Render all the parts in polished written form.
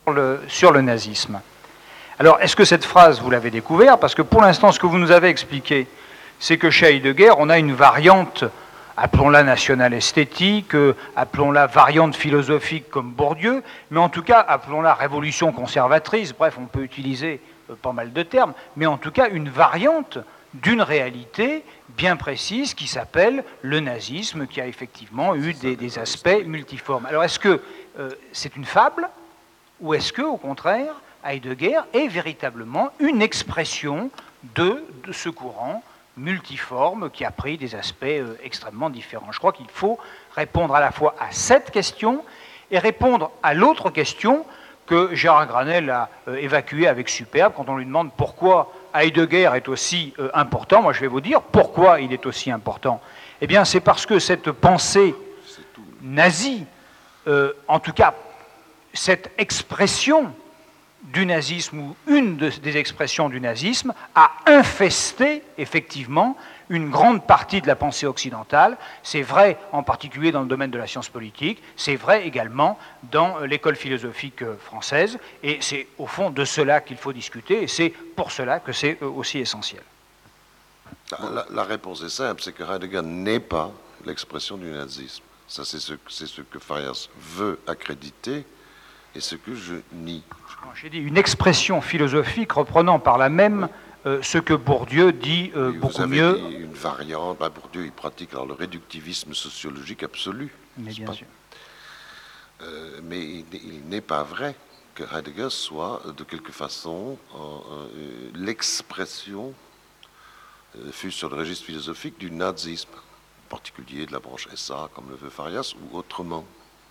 sur le nazisme. Alors, est-ce que cette phrase, vous l'avez découverte? Parce que pour l'instant, ce que vous nous avez expliqué, c'est que chez Heidegger, on a une variante, appelons-la nationale esthétique, appelons-la variante philosophique comme Bourdieu, mais en tout cas, appelons-la révolution conservatrice, bref, on peut utiliser pas mal de termes, mais en tout cas, une variante d'une réalité bien précise qui s'appelle le nazisme, qui a effectivement eu des aspects multiformes. Alors, est-ce que c'est une fable, ou est-ce que, au contraire, Heidegger est véritablement une expression de ce courant multiforme qui a pris des aspects extrêmement différents? Je crois qu'il faut répondre à la fois à cette question et répondre à l'autre question que Gérard Granel a évacuée avec superbe quand on lui demande pourquoi Heidegger est aussi important. Moi, je vais vous dire pourquoi il est aussi important. Eh bien, c'est parce que cette pensée nazie, en tout cas, cette expression du nazisme, ou une des expressions du nazisme, a infesté, effectivement, une grande partie de la pensée occidentale. C'est vrai en particulier dans le domaine de la science politique, c'est vrai également dans l'école philosophique française, et c'est au fond de cela qu'il faut discuter, et c'est pour cela que c'est aussi essentiel. La réponse est simple, c'est que Heidegger n'est pas l'expression du nazisme. Ça, c'est ce que Farias veut accréditer, et ce que je nie. J'ai dit une expression philosophique reprenant par la même ce que Bourdieu dit beaucoup mieux. Vous avez dit une variante. Bourdieu, il pratique alors le réductivisme sociologique absolu. Mais bien sûr. Mais il n'est pas vrai que Heidegger soit de quelque façon l'expression, fût sur le registre philosophique, du nazisme, en particulier de la branche SA, comme le veut Farias, ou autrement.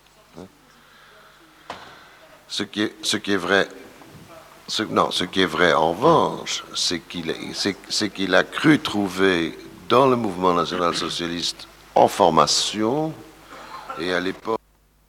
Ce qui est vrai en revanche, c'est qu'il a cru trouver dans le mouvement national-socialiste en formation, et à l'époque,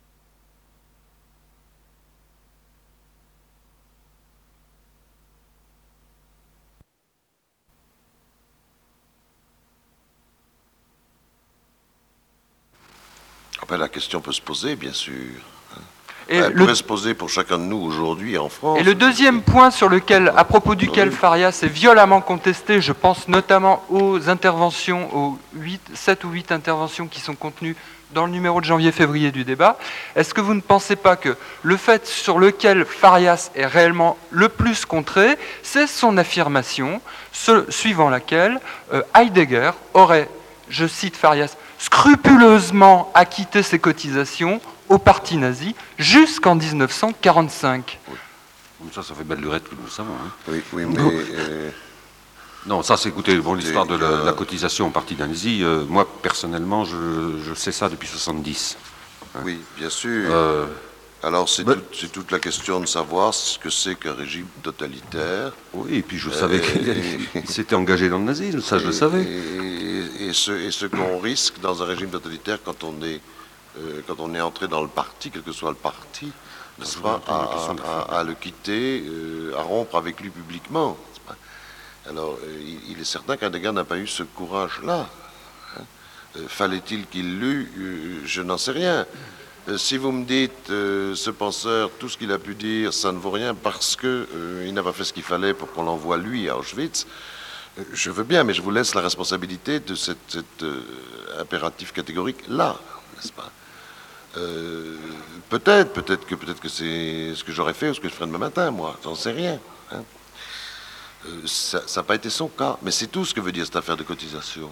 après la question peut se poser, bien sûr. Elle pourrait se poser pour chacun de nous aujourd'hui en France. Et le deuxième point sur lequel, à propos duquel Farias est violemment contesté, je pense notamment aux interventions, aux 7 ou 8 interventions qui sont contenues dans le numéro de janvier-février du débat, est-ce que vous ne pensez pas que le fait sur lequel Farias est réellement le plus contré, c'est son affirmation, suivant laquelle Heidegger aurait, je cite Farias, scrupuleusement acquitté ses cotisations au parti nazi jusqu'en 1945. Oui. Ça fait belle lurette que nous le savons. Hein. Oui, mais... Non, ça c'est, écoutez, bon, l'histoire de la cotisation au parti nazi, moi personnellement, je sais ça depuis 70. Hein. Oui, bien sûr. Alors c'est toute la question de savoir ce que c'est qu'un régime totalitaire. Oui, et puis je savais qu'il s'était engagé dans le nazisme, ça je le savais. Et ce qu'on risque dans un régime totalitaire quand on est entré dans le parti, quel que soit le parti, n'est-ce pas, à le quitter, à rompre avec lui publiquement. Alors, il est certain qu'Heidegger n'a pas eu ce courage-là. Fallait-il qu'il l'eût? Je n'en sais rien. Si vous me dites, ce penseur, tout ce qu'il a pu dire, ça ne vaut rien parce qu'il n'a pas fait ce qu'il fallait pour qu'on l'envoie lui à Auschwitz, je veux bien, mais je vous laisse la responsabilité de cet impératif catégorique-là, n'est-ce pas? Peut-être que c'est ce que j'aurais fait ou ce que je ferais demain matin, moi, j'en sais rien. Hein. Ça n'a pas été son cas, mais c'est tout ce que veut dire cette affaire de cotisation.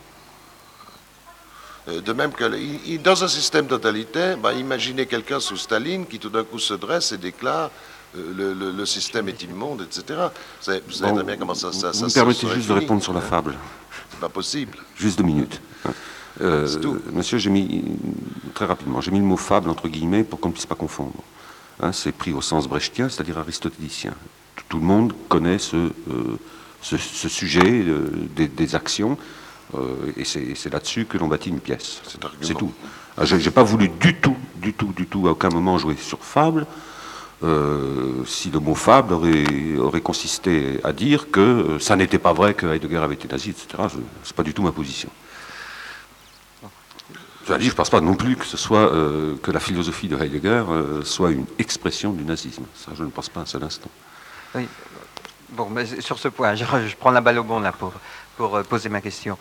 De même que dans un système totalitaire, imaginez quelqu'un sous Staline qui tout d'un coup se dresse et déclare le système est immonde, etc. Vous savez très bien comment ça vous me permettez juste de répondre sur la fable. C'est pas possible. Juste 2 minutes. Monsieur, très rapidement, j'ai mis le mot fable entre guillemets pour qu'on ne puisse pas confondre. Hein, c'est pris au sens brechtien, c'est-à-dire aristotélicien. Tout le monde connaît ce sujet des actions, et c'est là-dessus que l'on bâtit une pièce. C'est tout. J'ai pas voulu du tout, à aucun moment jouer sur fable. Si le mot fable aurait consisté à dire que ça n'était pas vrai que Heidegger avait été nazi, etc., c'est pas du tout ma position. Je ne pense pas non plus que ce soit que la philosophie de Heidegger soit une expression du nazisme. Ça, je ne pense pas un seul instant. Oui. Bon, mais sur ce point, je prends la balle au bon là pour poser ma question.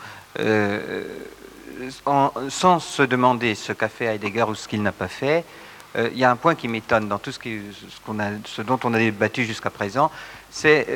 Sans se demander ce qu'a fait Heidegger ou ce qu'il n'a pas fait, il y a un point qui m'étonne dans tout ce dont on a débattu jusqu'à présent, c'est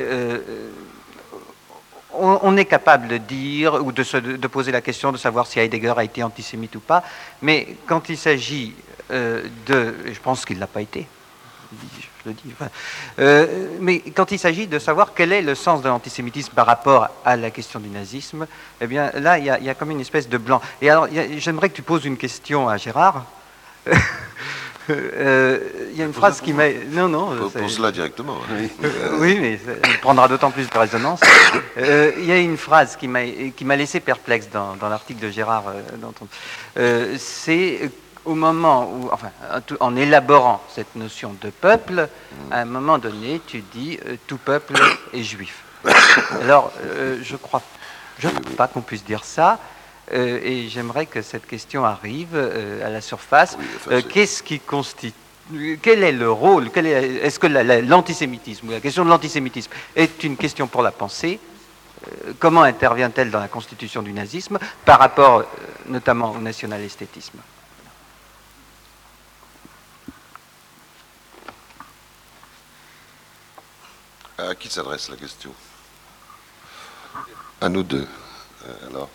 on est capable de dire ou de poser la question de savoir si Heidegger a été antisémite ou pas, mais quand il s'agit je pense qu'il ne l'a pas été, je le dis, mais quand il s'agit de savoir quel est le sens de l'antisémitisme par rapport à la question du nazisme, eh bien là, il y a comme une espèce de blanc. Et alors, j'aimerais que tu poses une question à Gérard. Il y a une phrase qui m'a... Non. Pose-la directement. Oui, mais elle prendra d'autant plus de résonance. Il y a une phrase qui m'a laissé perplexe dans l'article de Gérard. C'est au moment où, enfin, en élaborant cette notion de peuple, à un moment donné, tu dis tout peuple est juif. Alors, je crois pas qu'on puisse dire ça. Et j'aimerais que cette question arrive à la surface. Oui, qu'est-ce qui constitue, quel est le rôle, est-ce que l'antisémitisme, ou la question de l'antisémitisme est une question pour la pensée? Comment intervient-elle dans la constitution du nazisme par rapport notamment au national-esthétisme? À qui s'adresse la question? À nous deux. Alors.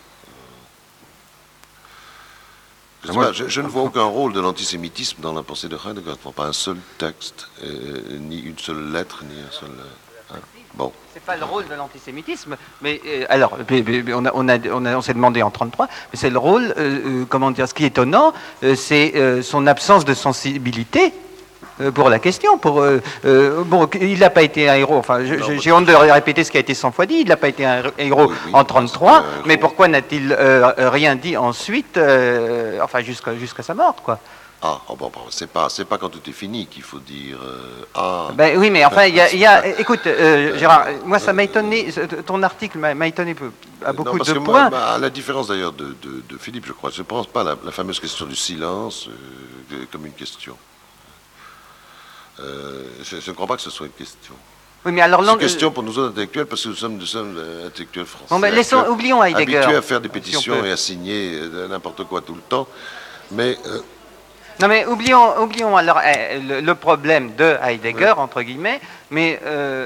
Je ne vois aucun rôle de l'antisémitisme dans la pensée de Heidegger. Je ne vois pas un seul texte, ni une seule lettre, ni un seul... Bon. C'est pas le rôle de l'antisémitisme, mais alors, on s'est demandé en 1933, mais c'est le rôle, comment dire, ce qui est étonnant, c'est son absence de sensibilité pour la question. Bon, il n'a pas été un héros, enfin, j'ai honte de répéter ce qui a été 100 fois dit, il n'a pas été un héros en 1933, mais pourquoi n'a-t-il rien dit ensuite, enfin, jusqu'à sa mort, quoi? Ah, bon, c'est pas quand tout est fini qu'il faut dire Ben oui, mais enfin, il y a écoute, Gérard, moi ça m'a étonné, ton article m'a étonné à beaucoup de points. À la différence d'ailleurs de Philippe, je crois, je ne pense pas la fameuse question du silence comme une question. Je ne crois pas que ce soit une question. Oui, mais alors, c'est une question pour nous autres intellectuels, parce que nous sommes intellectuels français. Bon, ben, oublions Heidegger. Habitués à faire des pétitions et à signer n'importe quoi tout le temps. Mais... Non, mais oublions alors le problème de Heidegger, oui, entre guillemets, mais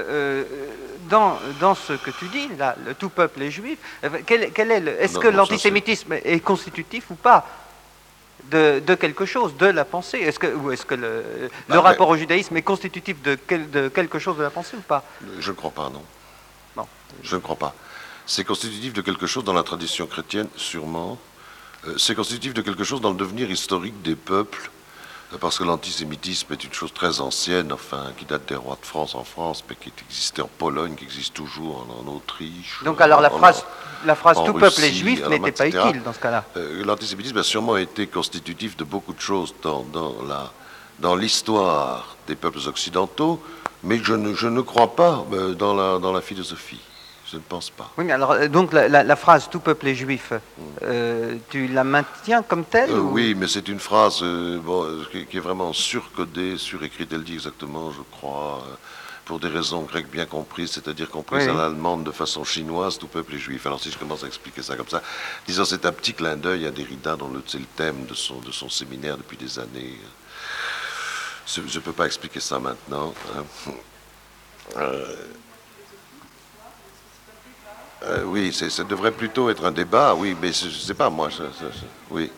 dans ce que tu dis, là, le tout peuple est juif, est-ce que l'antisémitisme est constitutif ou pas de quelque chose, de la pensée? Est-ce que le rapport au judaïsme est constitutif de quelque chose de la pensée ou pas? Je ne crois pas, non. Non. Je ne crois pas. C'est constitutif de quelque chose dans la tradition chrétienne, sûrement. C'est constitutif de quelque chose dans le devenir historique des peuples, parce que l'antisémitisme est une chose très ancienne, enfin, qui date des rois de France en France, mais qui existait en Pologne, qui existe toujours en Autriche. Donc alors la phrase tout peuple est juif n'était pas utile dans ce cas-là. L'antisémitisme a sûrement été constitutif de beaucoup de choses dans l'histoire des peuples occidentaux, mais je ne crois pas dans la philosophie. Je ne pense pas. Oui, mais alors, donc la phrase « tout peuple est juif », tu la maintiens comme telle Oui, mais c'est une phrase qui est vraiment surcodée, surécrite. Elle dit exactement, je crois, pour des raisons grecques bien comprises, c'est-à-dire comprises à l'allemande de façon chinoise, tout peuple est juif. Alors si je commence à expliquer ça comme ça, disons c'est un petit clin d'œil à Derrida, dont c'est le thème de son séminaire depuis des années. Je ne peux pas expliquer ça maintenant. Oui, ça devrait plutôt être un débat, oui, mais je ne sais pas, moi, oui.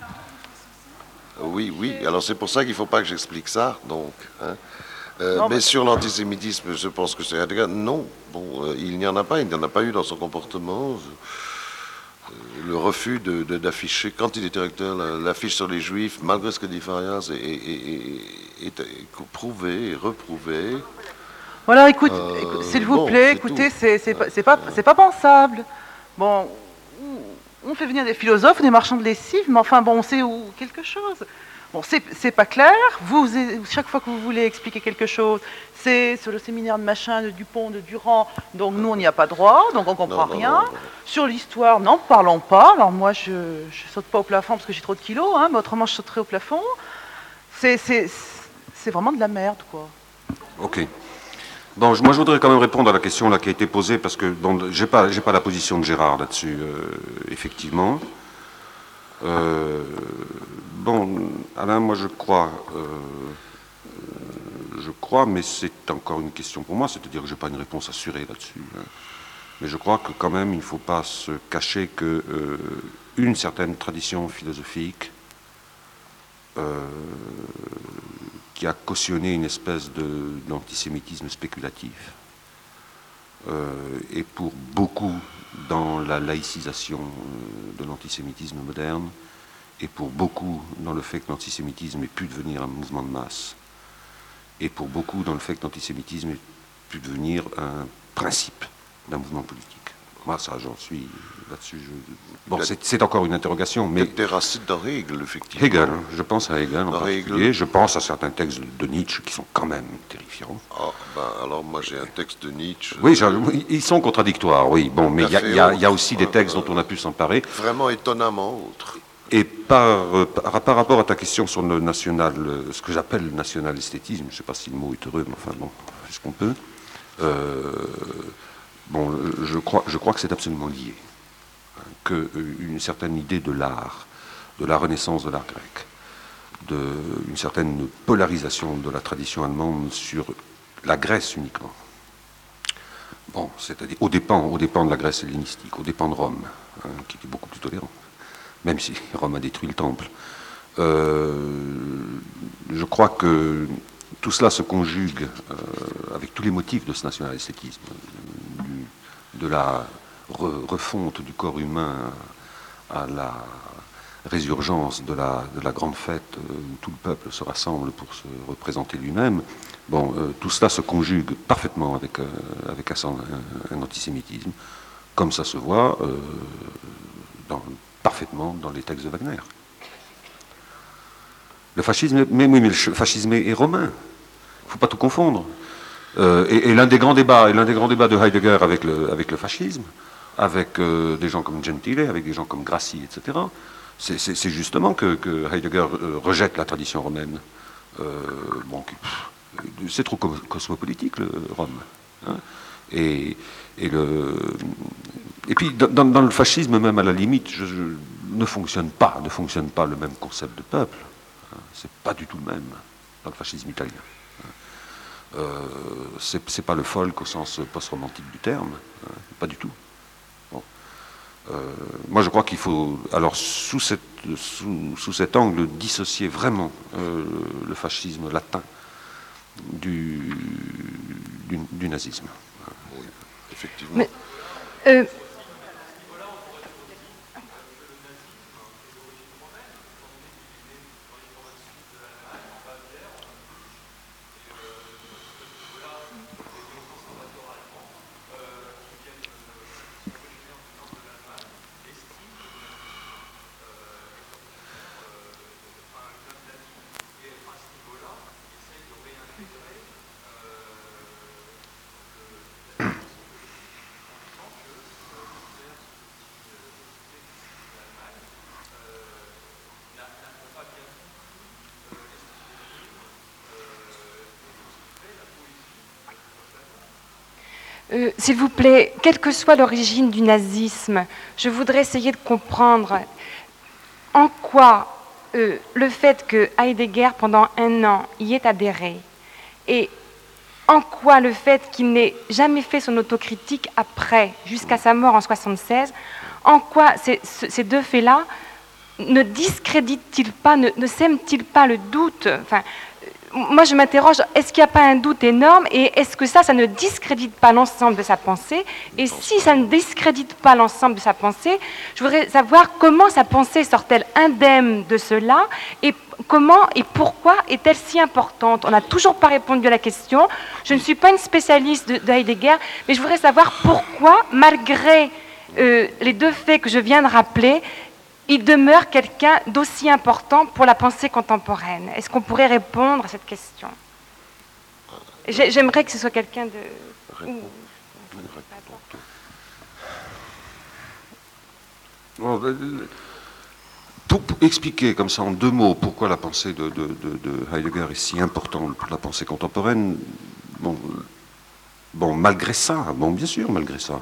Oui, alors c'est pour ça qu'il ne faut pas que j'explique ça, donc. Hein. Mais sur l'antisémitisme, je pense que c'est un dégât. Non, il n'y en a pas eu dans son comportement. Le refus d'afficher, quand il était recteur, l'affiche sur les Juifs, malgré ce que dit Farias, est prouvé et reprouvé. Voilà, écoute, s'il vous plaît, écoutez, c'est pas pensable. Bon, on fait venir des philosophes, des marchands de lessive, mais enfin, bon, on sait où quelque chose. Bon, c'est pas clair. Vous, chaque fois que vous voulez expliquer quelque chose, c'est sur le séminaire de machin, de Dupont, de Durand, donc nous, on n'y a pas droit, donc on comprend rien. Non. Sur l'histoire, n'en parlons pas. Alors moi, je saute pas au plafond parce que j'ai trop de kilos, hein, mais autrement, je sauterai au plafond. C'est vraiment de la merde, quoi. Ok. Bon, moi, je voudrais quand même répondre à la question là, qui a été posée, parce que bon, j'ai pas la position de Gérard là-dessus, effectivement. Bon, Alain, moi, je crois, mais c'est encore une question pour moi, c'est-à-dire que je n'ai pas une réponse assurée là-dessus. Hein. Mais je crois que quand même, il ne faut pas se cacher que une certaine tradition philosophique qui a cautionné une espèce d'antisémitisme spéculatif. Et pour beaucoup dans la laïcisation de l'antisémitisme moderne, et pour beaucoup dans le fait que l'antisémitisme ait pu devenir un mouvement de masse, et pour beaucoup dans le fait que l'antisémitisme ait pu devenir un principe d'un mouvement politique. Moi, ça, j'en suis là-dessus. Bon, c'est encore une interrogation, mais... Des racines dans Hegel, effectivement. Hegel, je pense à Hegel en particulier. Je pense à certains textes de Nietzsche qui sont quand même terrifiants. Ah, ben, alors moi j'ai un texte de Nietzsche... Oui, ils sont contradictoires, oui. Bon, mais il y a aussi des textes dont on a pu s'emparer. Vraiment étonnamment autres. Et par rapport à ta question sur le national, ce que j'appelle le national-esthétisme, je ne sais pas si le mot est heureux, mais enfin bon, c'est ce qu'on peut... Bon, je crois que c'est absolument lié, hein, qu'une certaine idée de l'art, de la renaissance de l'art grec, une certaine polarisation de la tradition allemande sur la Grèce uniquement. Bon, c'est-à-dire aux dépens de la Grèce hellénistique, aux dépens de Rome, hein, qui était beaucoup plus tolérante, même si Rome a détruit le temple. Je crois que tout cela se conjugue avec tous les motifs de ce national-esthétisme, de la refonte du corps humain à la résurgence de la grande fête où tout le peuple se rassemble pour se représenter lui-même. Bon, tout cela se conjugue parfaitement avec un antisémitisme, comme ça se voit parfaitement dans les textes de Wagner. Le fascisme, mais le fascisme est romain. Il ne faut pas tout confondre. Et l'un des grands débats de Heidegger avec le fascisme, avec des gens comme Gentile, avec des gens comme Grassi, etc., c'est justement que Heidegger rejette la tradition romaine. Bon, c'est trop cosmopolitique, Rome. Hein, et puis, dans le fascisme, même à la limite, ne fonctionne pas le même concept de peuple. Hein, c'est pas du tout le même dans le fascisme italien. C'est pas le folk au sens post-romantique du terme, hein, pas du tout. Bon. Moi, je crois qu'il faut, alors, sous cet angle, dissocier vraiment le fascisme latin du nazisme. Oui, effectivement. Mais, s'il vous plaît, quelle que soit l'origine du nazisme, je voudrais essayer de comprendre en quoi le fait que Heidegger, pendant 1 an, y ait adhéré, et en quoi le fait qu'il n'ait jamais fait son autocritique après, jusqu'à sa mort en 1976, en quoi ces deux faits-là ne discréditent-ils pas, ne sèment-ils pas le doute? Enfin, moi, je m'interroge, est-ce qu'il n'y a pas un doute énorme et est-ce que ça ne discrédite pas l'ensemble de sa pensée? Et si ça ne discrédite pas l'ensemble de sa pensée, je voudrais savoir comment sa pensée sort-elle indemne de cela et comment et pourquoi est-elle si importante? On n'a toujours pas répondu à la question. Je ne suis pas une spécialiste de Heidegger, mais je voudrais savoir pourquoi, malgré les deux faits que je viens de rappeler, il demeure quelqu'un d'aussi important pour la pensée contemporaine. Est-ce qu'on pourrait répondre à cette question? J'aimerais que ce soit quelqu'un de... Pour expliquer comme ça en 2 mots pourquoi la pensée de Heidegger est si importante pour la pensée contemporaine, bon malgré ça, bien sûr, malgré ça,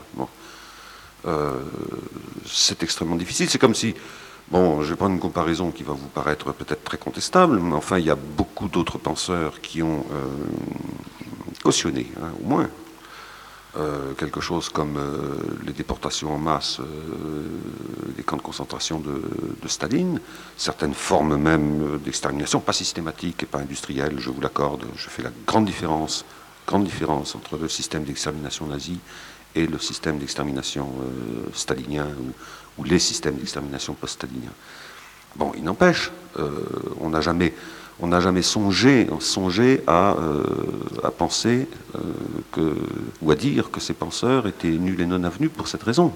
c'est extrêmement difficile. C'est comme si, je vais prendre une comparaison qui va vous paraître peut-être très contestable, mais enfin, il y a beaucoup d'autres penseurs qui ont cautionné, au moins, quelque chose comme les déportations en masse des camps de concentration de Staline, certaines formes même d'extermination, pas systématique et pas industrielle, je vous l'accorde. Je fais la grande différence entre le système d'extermination nazi et le système d'extermination stalinien ou les systèmes d'extermination post-staliniens. Il n'empêche, on n'a jamais songé à penser ou à dire que ces penseurs étaient nuls et non avenus pour cette raison.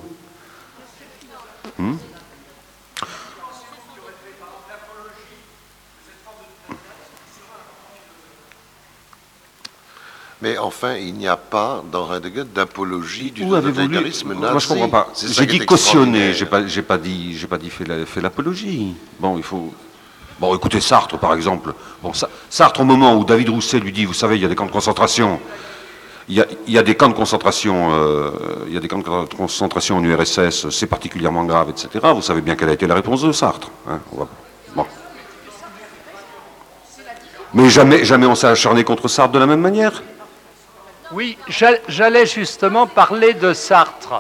Mais enfin, il n'y a pas dans Heidegger d'apologie du totalitarisme nazi. Moi, je comprends pas. J'ai dit cautionner, j'ai pas dit fait l'apologie. Il faut... écoutez, Sartre, par exemple. Sartre, au moment où David Rousset lui dit, vous savez, il y a des camps de concentration, il y a des camps de concentration, en URSS, c'est particulièrement grave, etc. Vous savez bien quelle a été la réponse de Sartre. Mais jamais on s'est acharné contre Sartre de la même manière. Oui, j'allais justement parler de Sartre.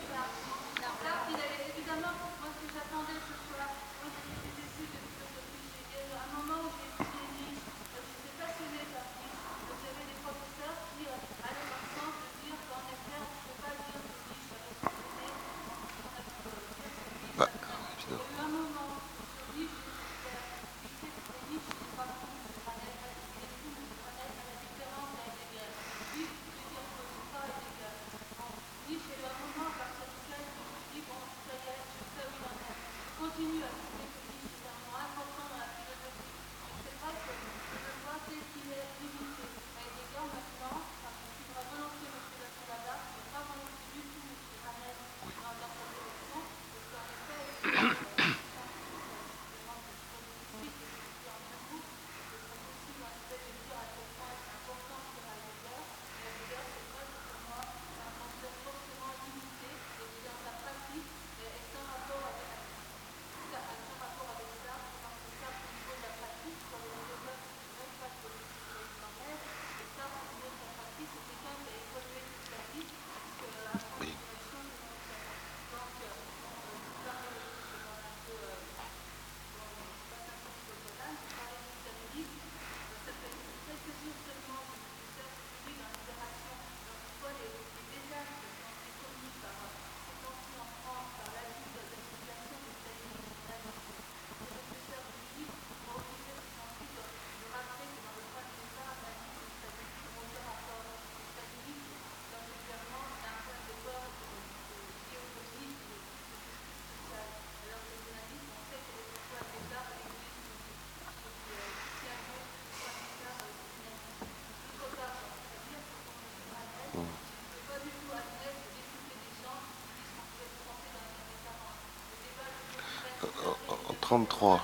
En 33.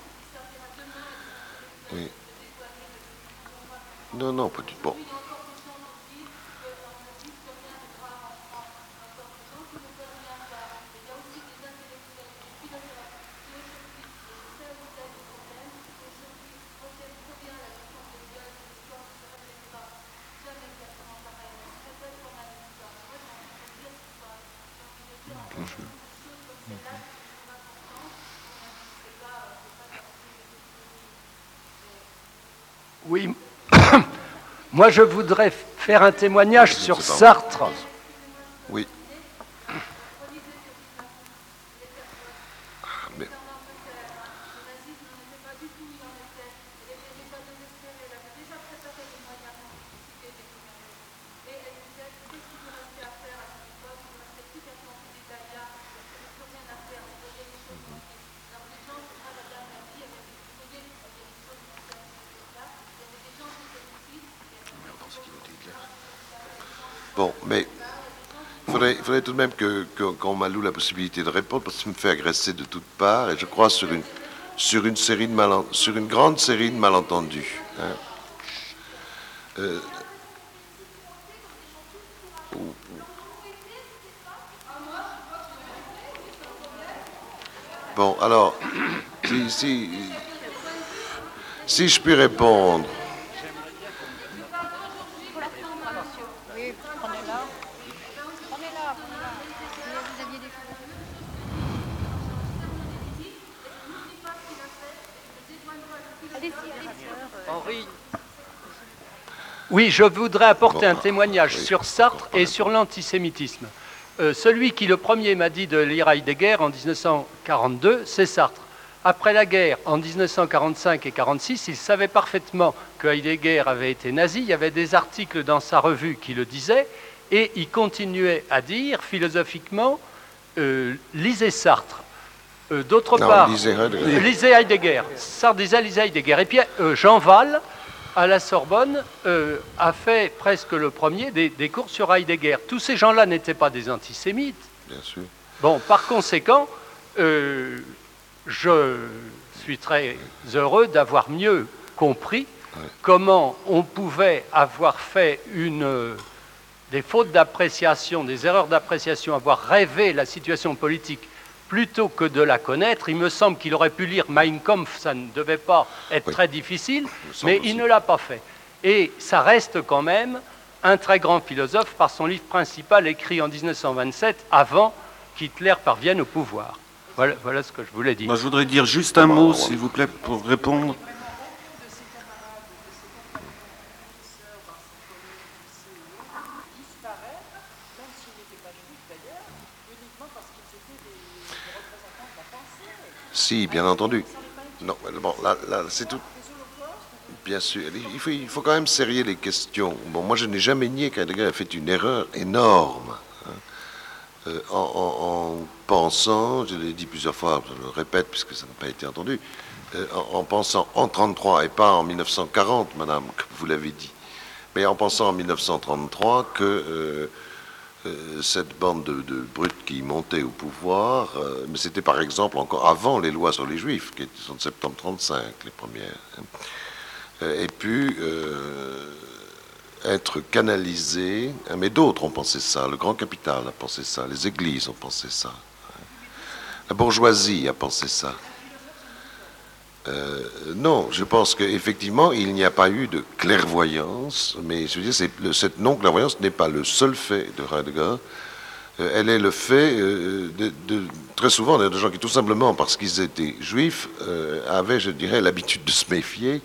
Oui. Non, pas du tout. Oui, moi je voudrais faire un témoignage sur Sartre. Oui. Mais... Bon, mais il faudrait tout de même qu'on m'alloue la possibilité de répondre, parce que ça me fait agresser de toutes parts, et je crois sur une grande série de malentendus. Hein. Bon, alors, si je puis répondre. Henri. Oui, je voudrais apporter un témoignage sur Sartre et sur l'antisémitisme. Celui qui le premier m'a dit de lire Heidegger en 1942, c'est Sartre. Après la guerre, en 1945 et 1946, il savait parfaitement que Heidegger avait été nazi. Il y avait des articles dans sa revue qui le disaient, et il continuait à dire philosophiquement lisez Sartre. D'autre part, lisez Heidegger. Sartre disait lisez Heidegger. Et puis Jean Val, à la Sorbonne, a fait presque le premier des cours sur Heidegger. Tous ces gens-là n'étaient pas des antisémites. Bien sûr. Bon, par conséquent, je suis très heureux d'avoir mieux compris comment on pouvait avoir fait des fautes d'appréciation, des erreurs d'appréciation, avoir rêvé la situation politique plutôt que de la connaître. Il me semble qu'il aurait pu lire Mein Kampf, ça ne devait pas être très difficile, mais il ne l'a pas fait. Et ça reste quand même un très grand philosophe par son livre principal écrit en 1927, avant qu'Hitler parvienne au pouvoir. Voilà ce que je voulais dire. Moi, je voudrais dire juste un mot, s'il vous plaît, pour répondre. Si, bien entendu. Non, bon, là c'est tout. Bien sûr. Il faut quand même serrer les questions. Bon, moi, je n'ai jamais nié qu'Heidegger a fait une erreur énorme. En pensant, je l'ai dit plusieurs fois, je le répète puisque ça n'a pas été entendu, en pensant en 1933 et pas en 1940, madame, comme vous l'avez dit, mais en pensant en 1933 que cette bande de brutes qui montait au pouvoir, mais c'était par exemple encore avant les lois sur les juifs, qui sont de septembre 1935, les premières, et puis être canalisé, mais d'autres ont pensé ça, le grand capital a pensé ça, les églises ont pensé ça, la bourgeoisie a pensé ça. Non, je pense qu'effectivement, il n'y a pas eu de clairvoyance, mais je veux dire, cette non-clairvoyance n'est pas le seul fait de Heidegger, elle est le fait très souvent de gens qui, tout simplement parce qu'ils étaient juifs, avaient, je dirais, l'habitude de se méfier,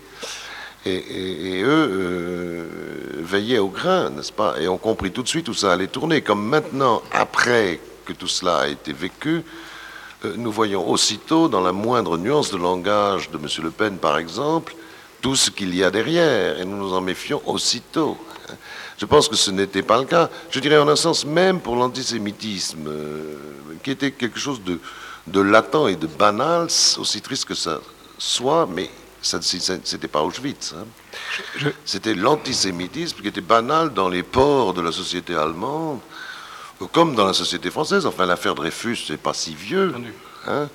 et eux veillaient au grain, n'est-ce pas, et ont compris tout de suite où ça allait tourner, comme maintenant, après que tout cela a été vécu, nous voyons aussitôt, dans la moindre nuance de langage de M. Le Pen, par exemple, tout ce qu'il y a derrière, et nous nous en méfions aussitôt. Je pense que ce n'était pas le cas. Je dirais en un sens même pour l'antisémitisme, qui était quelque chose de latent et de banal, aussi triste que ça soit, mais c'était pas Auschwitz. Hein. C'était l'antisémitisme qui était banal dans les pores de la société allemande, comme dans la société française. Enfin, l'affaire Dreyfus, c'est pas si vieux. Hein.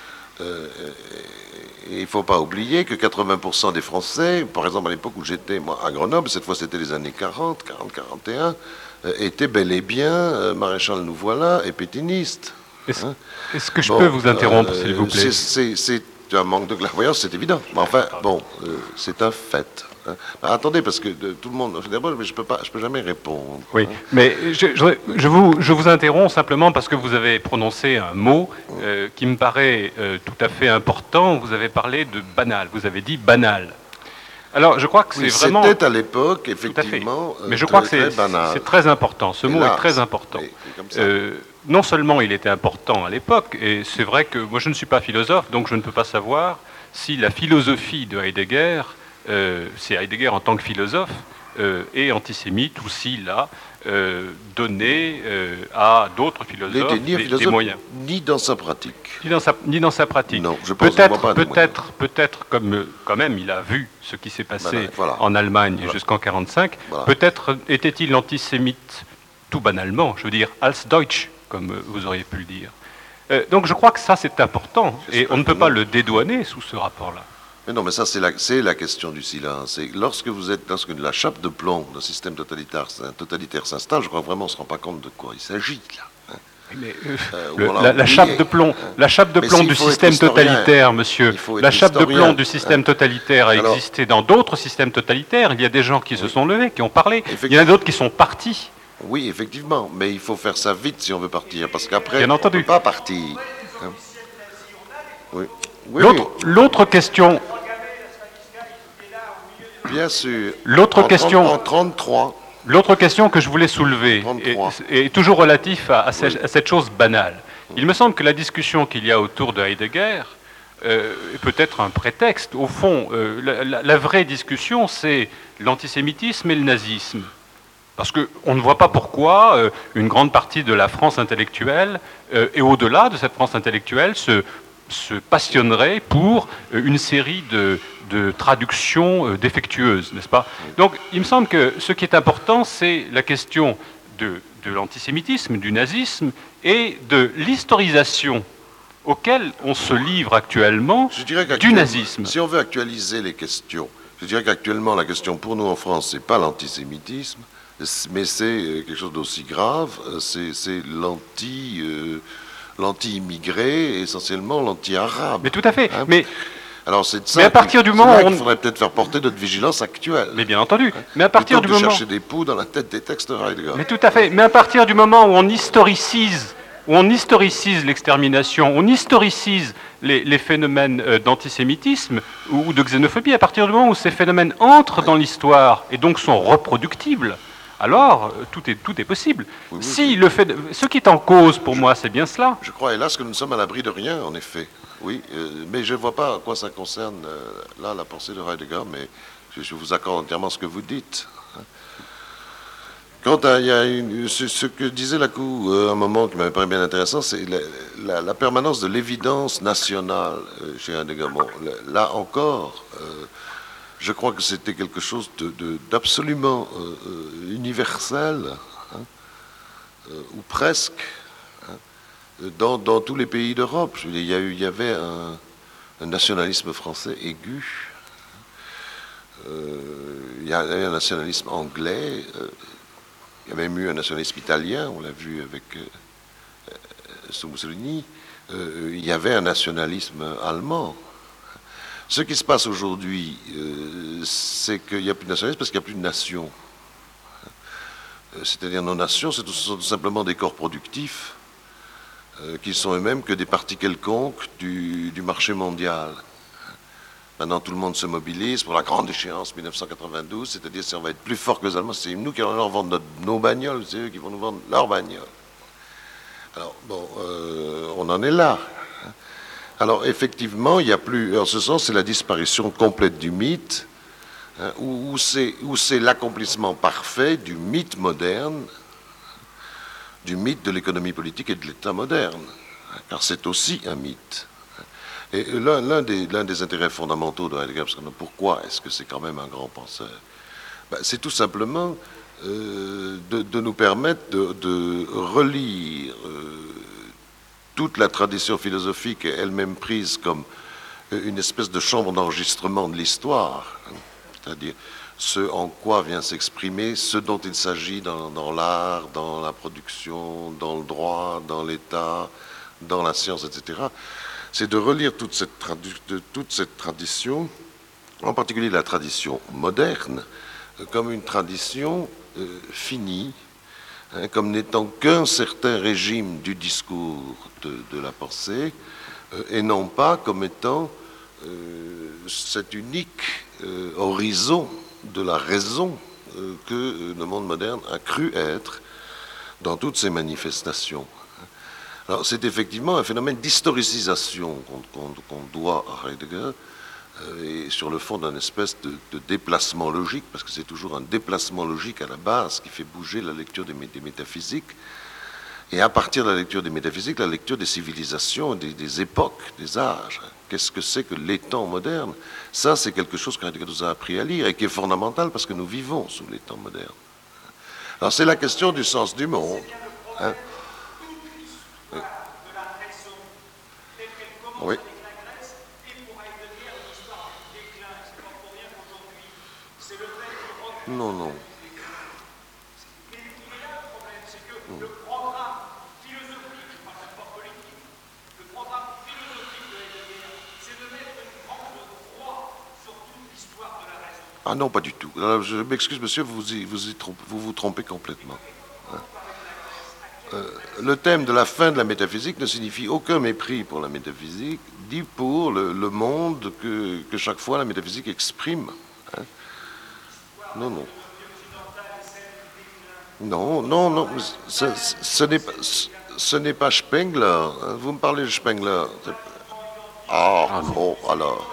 Et il ne faut pas oublier que 80% des Français, par exemple à l'époque où j'étais moi à Grenoble, cette fois c'était les années 40-41, étaient bel et bien maréchal nous voilà et pétinistes. Est-ce que je peux vous interrompre, s'il vous plaît? C'est un manque de clairvoyance, c'est évident. Mais enfin, bon, c'est un fait. Attendez, parce que tout le monde, mais je peux jamais répondre. Oui, mais je vous interromps simplement parce que vous avez prononcé un mot qui me paraît tout à fait important. Vous avez parlé de banal. Vous avez dit banal. Alors, je crois que c'est vraiment. C'était à l'époque, effectivement. Mais je crois que c'est très important. Ce mot est très important. Non seulement il était important à l'époque, et c'est vrai que moi je ne suis pas philosophe, donc je ne peux pas savoir si la philosophie de Heidegger, c'est Heidegger en tant que philosophe, est antisémite, ou s'il a donné à d'autres philosophes des moyens. Ni dans sa pratique. Ni dans sa pratique. Non, je pense peut-être comme quand même il a vu ce qui s'est passé en Allemagne jusqu'en 1945, peut-être était-il antisémite tout banalement, je veux dire als Deutsch, comme vous auriez pu le dire. Donc je crois que ça c'est important, et on ne peut pas le dédouaner sous ce rapport-là. Mais non, mais ça c'est la question du silence. Et lorsque la chape de plomb d'un système totalitaire s'installe, je crois vraiment on ne se rend pas compte de quoi il s'agit là. Mais, la chape de plomb du système totalitaire, monsieur, la chape de plomb du système totalitaire a existé dans d'autres systèmes totalitaires. Il y a des gens qui se sont levés, qui ont parlé. Il y en a d'autres qui sont partis. Oui, effectivement, mais il faut faire ça vite si on veut partir, parce qu'après, on ne peut pas partir. Oui. L'autre question... Bien sûr. L'autre question... En 33... L'autre question que je voulais soulever est toujours relative à cette chose banale. Il me semble que la discussion qu'il y a autour de Heidegger est peut-être un prétexte. Au fond, la vraie discussion, c'est l'antisémitisme et le nazisme. Parce qu'on ne voit pas pourquoi une grande partie de la France intellectuelle, et au-delà de cette France intellectuelle, se passionnerait pour une série de traductions défectueuses, n'est-ce pas? Donc, il me semble que ce qui est important, c'est la question de l'antisémitisme, du nazisme et de l'historisation auquel on se livre actuellement du nazisme. Si on veut actualiser les questions, je dirais qu'actuellement, la question pour nous en France, c'est pas l'antisémitisme, mais c'est quelque chose d'aussi grave, c'est l'anti-immigré, essentiellement l'anti-arabe. Mais tout à fait. Hein? Alors c'est mais à partir du moment où il faudrait peut-être faire porter notre vigilance actuelle. Mais bien entendu. Mais à partir du moment de chercher des poux dans la tête des textes de Heidegger. Mais tout à fait. Mais à partir du moment où on historicise l'extermination, on historicise les phénomènes d'antisémitisme ou de xénophobie, à partir du moment où ces phénomènes entrent dans l'histoire et donc sont reproductibles, alors tout est possible. Oui, ce qui est en cause pour moi, c'est bien cela. Je crois, hélas, que nous sommes à l'abri de rien, en effet. Oui, mais je ne vois pas à quoi ça concerne là la pensée de Heidegger, mais je vous accorde entièrement ce que vous dites. Quant à ce que disait Lacou à un moment qui m'avait paru bien intéressant, c'est la permanence de l'évidence nationale chez Heidegger. Bon, là encore, je crois que c'était quelque chose d'absolument universel, ou presque. Dans tous les pays d'Europe, il y avait un nationalisme français aigu, il y avait un nationalisme anglais, il y a même eu un nationalisme italien, on l'a vu avec Mussolini, il y avait un nationalisme allemand. Ce qui se passe aujourd'hui, c'est qu'il n'y a plus de nationalisme parce qu'il n'y a plus de nation. C'est-à-dire nos nations, ce sont tout simplement des corps productifs qui sont eux-mêmes que des parties quelconques du marché mondial. Maintenant, tout le monde se mobilise pour la grande échéance 1992, c'est-à-dire si on va être plus fort que les Allemands, c'est nous qui allons leur vendre nos bagnoles, c'est eux qui vont nous vendre leurs bagnoles. Alors, bon, on en est là. Alors, effectivement, il n'y a plus... En ce sens, c'est la disparition complète du mythe, où c'est l'accomplissement parfait du mythe moderne, du mythe de l'économie politique et de l'État moderne, car c'est aussi un mythe. Et l'un des intérêts fondamentaux de Heidegger, parce que pourquoi est-ce que c'est quand même un grand penseur? C'est tout simplement de nous permettre de relire toute la tradition philosophique, elle-même prise comme une espèce de chambre d'enregistrement de l'histoire, c'est-à-dire ce en quoi vient s'exprimer ce dont il s'agit dans l'art, dans la production, dans le droit, dans l'État, dans la science, etc. C'est de relire toute cette tradition, en particulier la tradition moderne, comme une tradition finie, comme n'étant qu'un certain régime du discours de la pensée, et non pas comme étant cet unique horizon de la raison que le monde moderne a cru être dans toutes ses manifestations. Alors c'est effectivement un phénomène d'historicisation qu'on doit à Heidegger, et sur le fond d'un espèce de déplacement logique, parce que c'est toujours un déplacement logique à la base qui fait bouger la lecture des métaphysiques, et à partir de la lecture des métaphysiques, la lecture des civilisations, des époques, des âges. Qu'est-ce que c'est que les temps modernes? Ça, c'est quelque chose qu'Heidegger nous a appris à lire et qui est fondamental parce que nous vivons sous les temps modernes. Alors c'est la question du sens du monde. Hein? Oui. Non, non. Ah non, pas du tout. Alors, je m'excuse, monsieur, vous vous trompez complètement. Le thème de la fin de la métaphysique ne signifie aucun mépris pour la métaphysique, dit pour le monde que chaque fois la métaphysique exprime. Hein? Non, non. Non, non, non. Ce n'est pas Spengler. Vous me parlez de Spengler. Ah, bon, alors.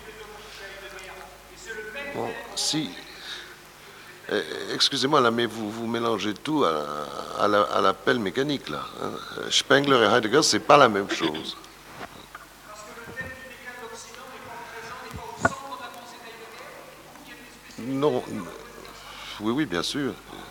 Bon, si. Excusez-moi, là, mais vous mélangez tout à la pelle mécanique, là. Hein. Spengler et Heidegger, c'est pas la même chose. Non. Oui, oui, bien sûr.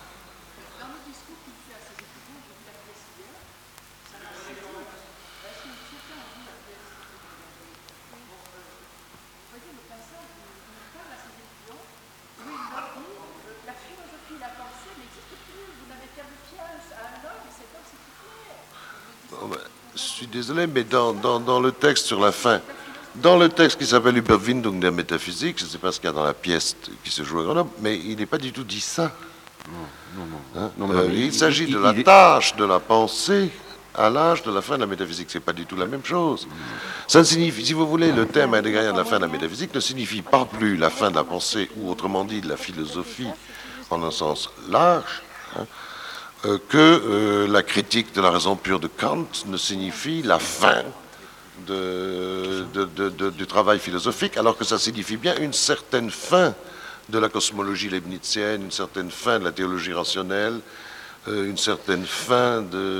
Je suis désolé, mais dans le texte sur la fin, dans le texte qui s'appelle Überwindung der Métaphysique, je ne sais pas ce qu'il y a dans la pièce qui se joue à Grenoble, mais il n'est pas du tout dit ça. Hein? Il s'agit de la tâche de la pensée à l'âge de la fin de la métaphysique. Ce n'est pas du tout la même chose. Ça signifie, si vous voulez, le thème heideggerien de la fin de la métaphysique ne signifie pas plus la fin de la pensée, ou autrement dit de la philosophie, en un sens large, hein, que la critique de la raison pure de Kant ne signifie la fin du travail philosophique, alors que ça signifie bien une certaine fin de la cosmologie leibnizienne, une certaine fin de la théologie rationnelle, une certaine fin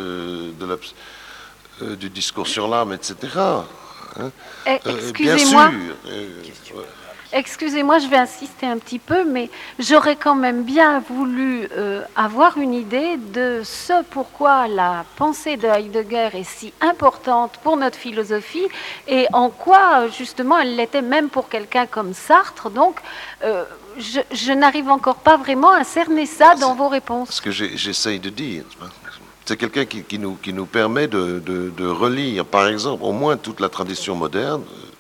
du discours sur l'âme, etc. Hein? Excusez-moi. Excusez-moi, je vais insister un petit peu, mais j'aurais quand même bien voulu avoir une idée de ce pourquoi la pensée de Heidegger est si importante pour notre philosophie et en quoi, justement, elle l'était même pour quelqu'un comme Sartre. Donc, je n'arrive encore pas vraiment à cerner ça dans vos réponses. Ce que j'essaye de dire, c'est quelqu'un qui nous permet de relire, par exemple, au moins toute la tradition moderne,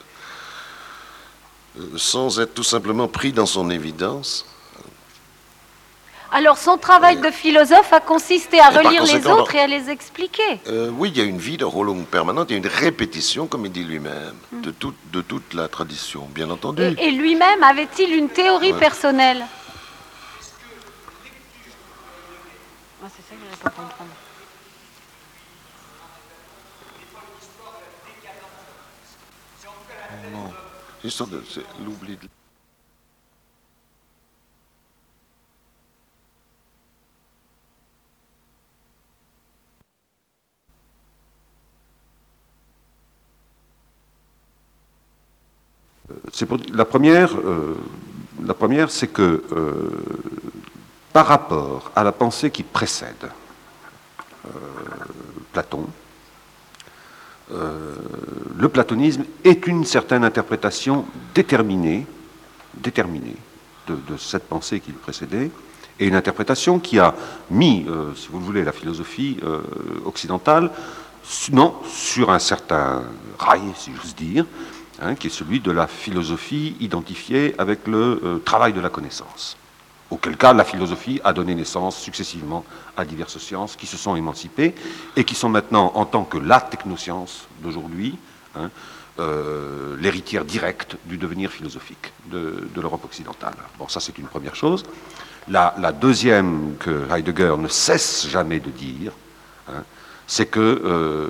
sans être tout simplement pris dans son évidence. Alors son travail de philosophe a consisté à relire les autres et à les expliquer. Oui, il y a une Wiederholung permanente, il y a une répétition, comme il dit lui-même, de toute la tradition, bien entendu. Et lui-même avait-il une théorie personnelle? C'est ça que je n'arrive pas à comprendre. Non. C'est l'oubli de... La première, c'est que par rapport à la pensée qui précède Platon, le platonisme est une certaine interprétation déterminée de cette pensée qui le précédait, et une interprétation qui a mis, si vous le voulez, la philosophie occidentale sur un certain rail, si j'ose dire, hein, qui est celui de la philosophie identifiée avec le travail de la connaissance. Auquel cas, la philosophie a donné naissance successivement à diverses sciences qui se sont émancipées et qui sont maintenant, en tant que la technoscience d'aujourd'hui, hein, l'héritière directe du devenir philosophique de l'Europe occidentale. Bon, ça c'est une première chose. La deuxième que Heidegger ne cesse jamais de dire, hein, c'est que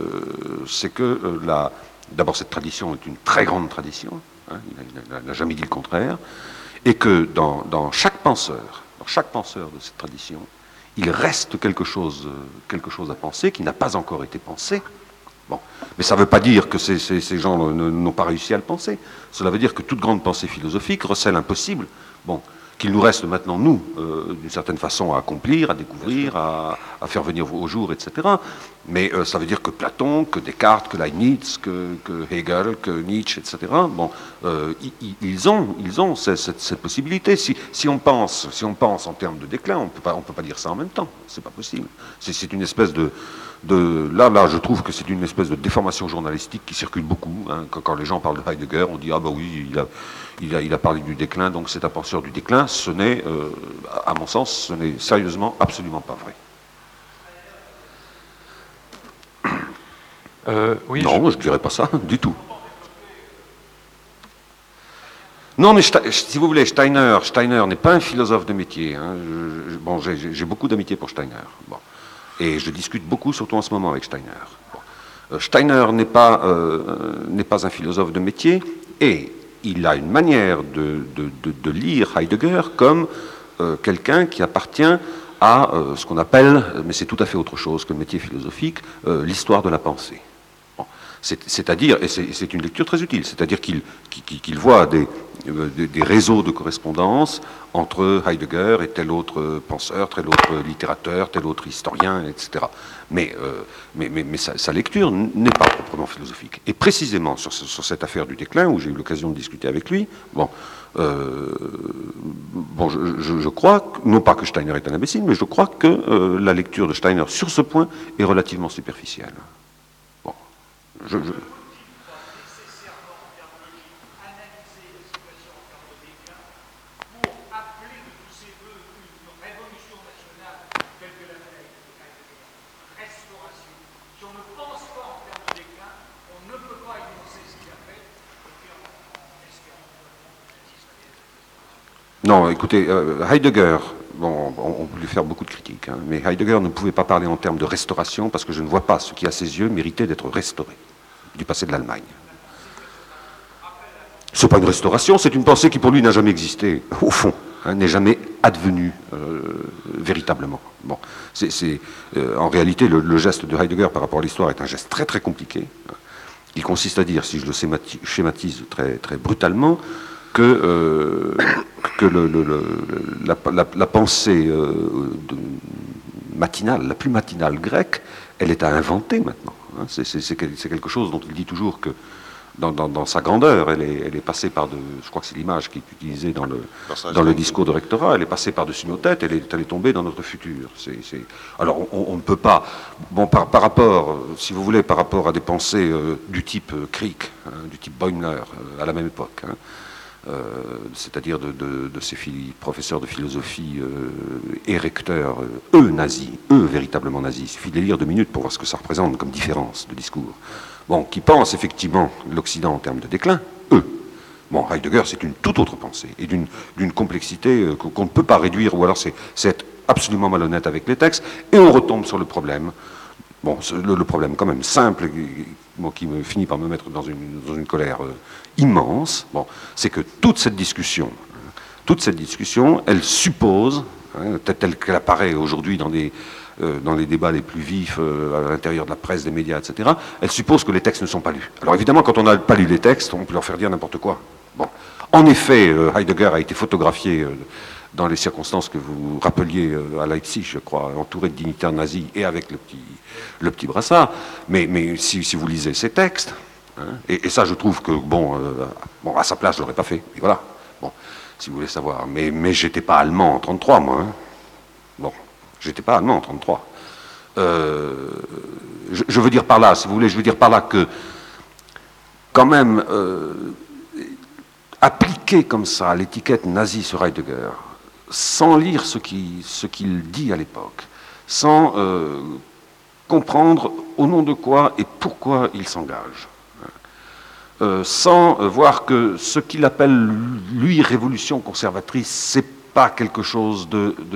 d'abord cette tradition est une très grande tradition, hein, il n'a jamais dit le contraire, et que dans chaque penseur de cette tradition, il reste quelque chose à penser qui n'a pas encore été pensé. Bon. Mais ça ne veut pas dire que ces gens n'ont pas réussi à le penser. Cela veut dire que toute grande pensée philosophique recèle un possible. Bon. qu'il nous reste maintenant, nous, d'une certaine façon, à accomplir, à découvrir, à faire venir au jour, etc. Mais ça veut dire que Platon, que Descartes, que Leibniz, que Hegel, que Nietzsche, etc., bon, ils ont cette possibilité. Si on pense en termes de déclin, on peut pas dire ça en même temps. C'est pas possible. C'est une espèce là, je trouve que c'est une espèce de déformation journalistique qui circule beaucoup. Hein. Quand les gens parlent de Heidegger, on dit ah bah oui, il a parlé du déclin, donc c'est un penseur du déclin. Ce n'est, à mon sens, ce n'est sérieusement absolument pas vrai. Oui, non, je ne dirais pas ça du tout. Non, mais si vous voulez, Steiner n'est pas un philosophe de métier. Hein. Bon, j'ai beaucoup d'amitié pour Steiner. Bon. Et je discute beaucoup, surtout en ce moment, avec Steiner. Bon. Steiner n'est pas un philosophe de métier, et il a une manière de lire Heidegger comme quelqu'un qui appartient à ce qu'on appelle, mais c'est tout à fait autre chose que le métier philosophique, l'histoire de la pensée. Bon. C'est-à-dire, et c'est une lecture très utile, c'est-à-dire qu'il voit des réseaux de correspondance entre Heidegger et tel autre penseur, tel autre littérateur, tel autre historien, etc. Mais sa lecture n'est pas proprement philosophique. Et précisément sur cette affaire du déclin, où j'ai eu l'occasion de discuter avec lui, je crois, non pas que Steiner est un imbécile, mais je crois que la lecture de Steiner sur ce point est relativement superficielle. Bon, Non, écoutez, Heidegger, bon, on peut lui faire beaucoup de critiques, hein, mais Heidegger ne pouvait pas parler en termes de restauration parce que je ne vois pas ce qui, à ses yeux, méritait d'être restauré du passé de l'Allemagne. Ce n'est pas une restauration, c'est une pensée qui pour lui n'a jamais existé, au fond, hein, n'est jamais advenue véritablement. Bon, en réalité, le geste de Heidegger par rapport à l'histoire est un geste très très compliqué. Il consiste à dire, si je le schématise très, très brutalement, que la pensée matinale, la plus matinale grecque, elle est à inventer maintenant. Hein. C'est quelque chose dont il dit toujours que dans sa grandeur, elle est passée par je crois que c'est l'image qui est utilisée dans le discours de rectorat, elle est passée par-dessus nos têtes, elle est tombée dans notre futur. Alors on ne peut pas, bon, par rapport, si vous voulez, par rapport à des pensées du type Crick, hein, du type Bäumler, à la même époque, hein, c'est-à-dire de ces professeurs de philosophie et recteurs, eux nazis, eux véritablement nazis. Il suffit de les lire 2 minutes pour voir ce que ça représente comme différence de discours. Bon, qui pensent effectivement l'Occident en termes de déclin, eux. Bon, Heidegger, c'est une toute autre pensée, et d'une complexité qu'on ne peut pas réduire, ou alors c'est être absolument malhonnête avec les textes, et on retombe sur le problème. Bon, le problème quand même simple, qui me finit par me mettre dans une colère immense, bon, c'est que toute cette discussion, elle suppose, hein, telle qu'elle apparaît aujourd'hui dans les débats les plus vifs à l'intérieur de la presse, des médias, etc., elle suppose que les textes ne sont pas lus. Alors évidemment, quand on n'a pas lu les textes, on peut leur faire dire n'importe quoi. Bon. En effet, Heidegger a été photographié dans les circonstances que vous rappeliez à Leipzig, je crois, entouré de dignitaires nazis et avec le petit brassard. Mais si vous lisez ces textes, hein, et ça je trouve que, bon, à sa place je l'aurais pas fait, et voilà, bon, si vous voulez savoir. Mais j'étais pas allemand en 1933, moi. Hein. Bon, j'étais pas allemand en 1933. Je veux dire par là, si vous voulez, je veux dire par là que, quand même, appliquer comme ça l'étiquette nazie sur Heidegger, sans lire ce qu'il dit à l'époque, sans comprendre au nom de quoi et pourquoi il s'engage, sans voir que ce qu'il appelle, lui, révolution conservatrice, c'est pas quelque chose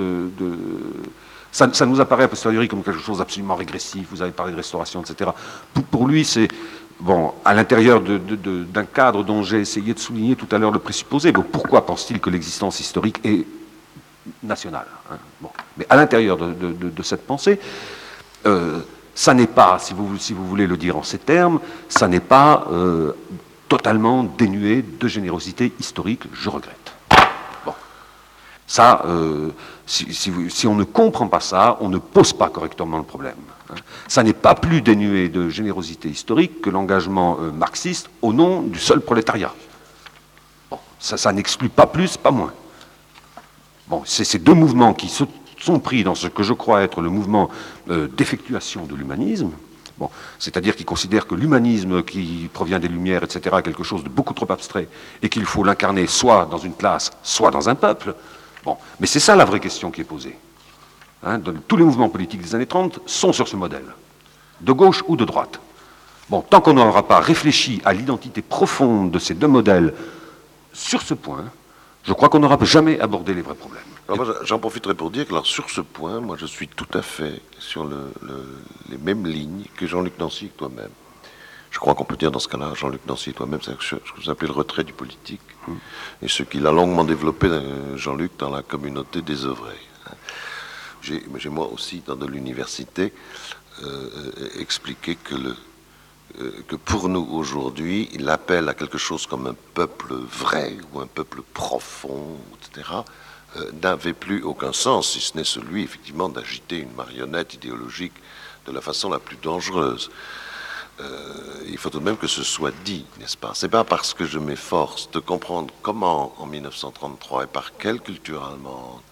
ça nous apparaît a posteriori comme quelque chose d'absolument régressif. Vous avez parlé de restauration, etc. Pour lui, c'est, bon, à l'intérieur d'un cadre dont j'ai essayé de souligner tout à l'heure le présupposé. Donc pourquoi pense-t-il que l'existence historique est nationale, hein, bon. Mais à l'intérieur de cette pensée, ça n'est pas, si vous voulez le dire en ces termes, ça n'est pas totalement dénué de générosité historique, je regrette. Bon. Ça, si on ne comprend pas ça, on ne pose pas correctement le problème. Ça n'est pas plus dénué de générosité historique que l'engagement marxiste au nom du seul prolétariat. Bon, ça n'exclut pas plus, pas moins. Bon, c'est ces deux mouvements qui sont pris dans ce que je crois être le mouvement d'effectuation de l'humanisme, bon, c'est-à-dire qui considère que l'humanisme qui provient des Lumières, etc., est quelque chose de beaucoup trop abstrait et qu'il faut l'incarner soit dans une classe, soit dans un peuple. Bon, mais c'est ça la vraie question qui est posée. Hein, tous les mouvements politiques des années 30 sont sur ce modèle, de gauche ou de droite. Bon, tant qu'on n'aura pas réfléchi à l'identité profonde de ces deux modèles sur ce point, je crois qu'on n'aura jamais abordé les vrais problèmes. J'en profiterai pour dire que alors, sur ce point, moi je suis tout à fait sur les mêmes lignes que Jean-Luc Nancy et toi-même. Je crois qu'on peut dire dans ce cas-là, Jean-Luc Nancy et toi-même, c'est ce que vous appelez le retrait du politique, et ce qu'il a longuement développé, Jean-Luc, dans la communauté des œuvrés. J'ai moi aussi, dans de l'université, expliqué que pour nous aujourd'hui, l'appel à quelque chose comme un peuple vrai ou un peuple profond, etc., n'avait plus aucun sens, si ce n'est celui, effectivement, d'agiter une marionnette idéologique de la façon la plus dangereuse. Il faut tout de même que ce soit dit, n'est-ce pas? C'est pas parce que je m'efforce de comprendre comment, en 1933, et par quelle culture allemande,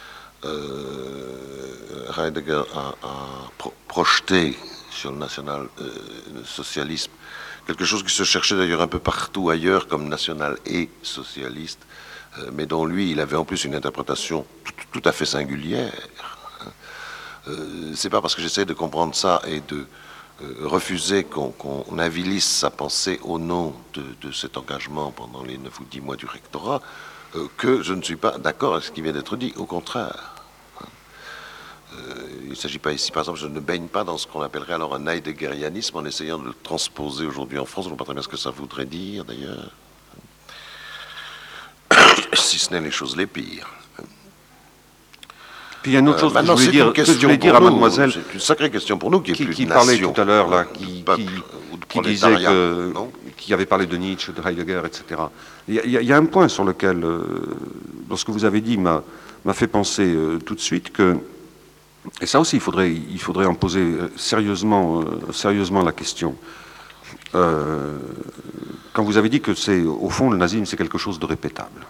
Heidegger a projeté sur le national-socialisme quelque chose qui se cherchait d'ailleurs un peu partout ailleurs comme national et socialiste, mais dont lui, il avait en plus une interprétation tout à fait singulière. C'est pas parce que j'essaie de comprendre ça et de refuser qu'on avilisse sa pensée au nom de cet engagement pendant les 9 ou 10 mois du rectorat que je ne suis pas d'accord avec ce qui vient d'être dit. Au contraire. Il ne s'agit pas ici, par exemple, je ne baigne pas dans ce qu'on appellerait alors un heideggerianisme en essayant de le transposer aujourd'hui en France. Je ne vois pas très bien ce que ça voudrait dire, d'ailleurs. Si ce n'est les choses les pires. Puis il y a une autre chose que je voulais dire à mademoiselle. C'est une sacrée question pour nous qui parlait tout à l'heure, là, qui disait qui avait parlé de Nietzsche, de Heidegger, etc. Il y a un point sur lequel, lorsque vous avez dit, m'a fait penser tout de suite que, et ça aussi il faudrait en poser sérieusement la question. Quand vous avez dit que c'est, au fond, le nazisme, c'est quelque chose de répétable.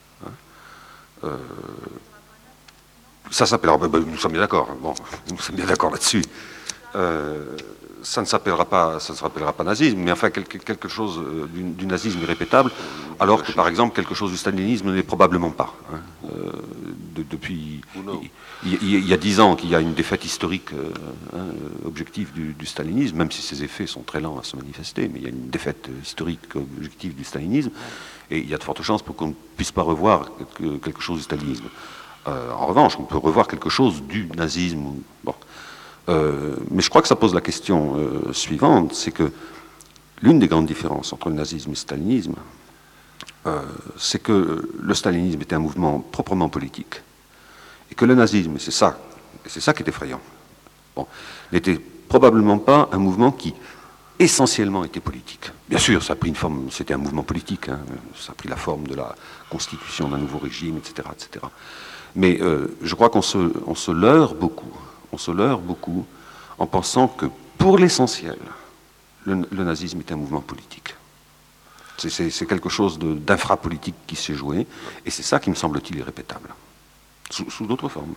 Ça s'appellera, nous sommes bien d'accord, bon, nous sommes bien d'accord là-dessus. Ça ne s'appellera pas nazisme, mais enfin quelque chose du nazisme irrépétable, alors que par exemple quelque chose du stalinisme n'est probablement pas. Depuis, il y a 10 ans qu'il y a une défaite historique objective du stalinisme, même si ses effets sont très lents à se manifester, mais il y a une défaite historique objective du stalinisme, et il y a de fortes chances pour qu'on ne puisse pas revoir quelque chose du stalinisme. En revanche, on peut revoir quelque chose du nazisme. Bon. Mais je crois que ça pose la question suivante, c'est que l'une des grandes différences entre le nazisme et le stalinisme, c'est que le stalinisme était un mouvement proprement politique, et que le nazisme, et c'est ça qui est effrayant, bon, n'était probablement pas un mouvement qui essentiellement était politique. Bien sûr, ça a pris une forme, c'était un mouvement politique, hein, ça a pris la forme de la constitution d'un nouveau régime, etc., etc. Mais je crois qu'on se leurre beaucoup. On se leurre beaucoup en pensant que, pour l'essentiel, le nazisme est un mouvement politique. C'est quelque chose d'infrapolitique qui s'est joué, et c'est ça qui me semble-t-il irrépétable, sous d'autres formes.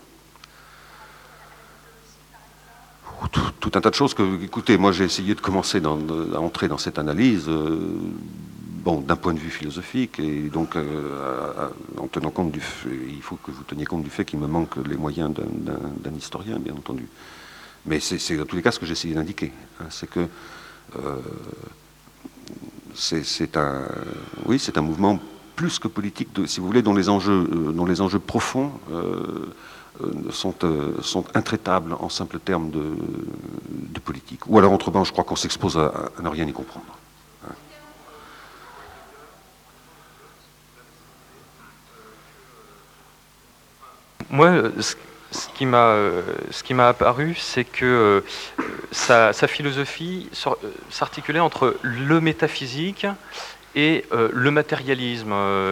Tout un tas de choses que, écoutez, moi j'ai essayé de commencer à entrer dans cette analyse, bon, d'un point de vue philosophique, et donc en tenant compte du fait, il faut que vous teniez compte du fait qu'il me manque les moyens d'un historien, bien entendu. Mais c'est dans tous les cas ce que j'ai essayé d'indiquer, hein, c'est que c'est un mouvement plus que politique, si vous voulez, dont les enjeux profonds sont intraitables en simples termes de politique. Ou alors autrement, je crois qu'on s'expose à ne rien y comprendre. Moi, ce qui m'a apparu, c'est que sa philosophie s'articulait entre le métaphysique et le matérialisme.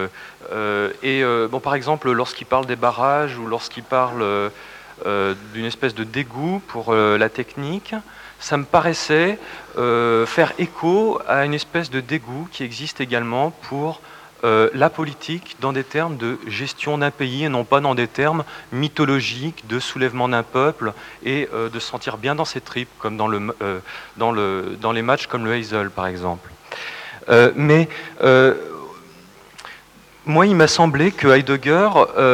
Par exemple, lorsqu'il parle des barrages ou lorsqu'il parle d'une espèce de dégoût pour la technique, ça me paraissait faire écho à une espèce de dégoût qui existe également pour la politique dans des termes de gestion d'un pays et non pas dans des termes mythologiques de soulèvement d'un peuple et de se sentir bien dans ses tripes, comme dans les matchs comme le Heysel par exemple. Moi, il m'a semblé que Heidegger,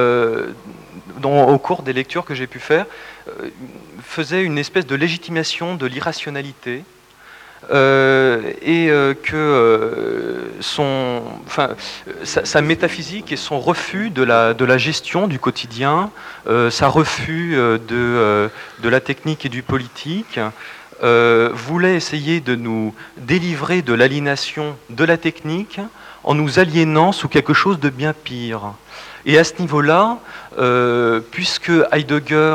au cours des lectures que j'ai pu faire, faisait une espèce de légitimation de l'irrationalité que sa métaphysique et son refus de la gestion du quotidien, sa refus de la technique et du politique, voulait essayer de nous délivrer de l'aliénation de la technique en nous aliénant sous quelque chose de bien pire. Et à ce niveau-là, puisque Heidegger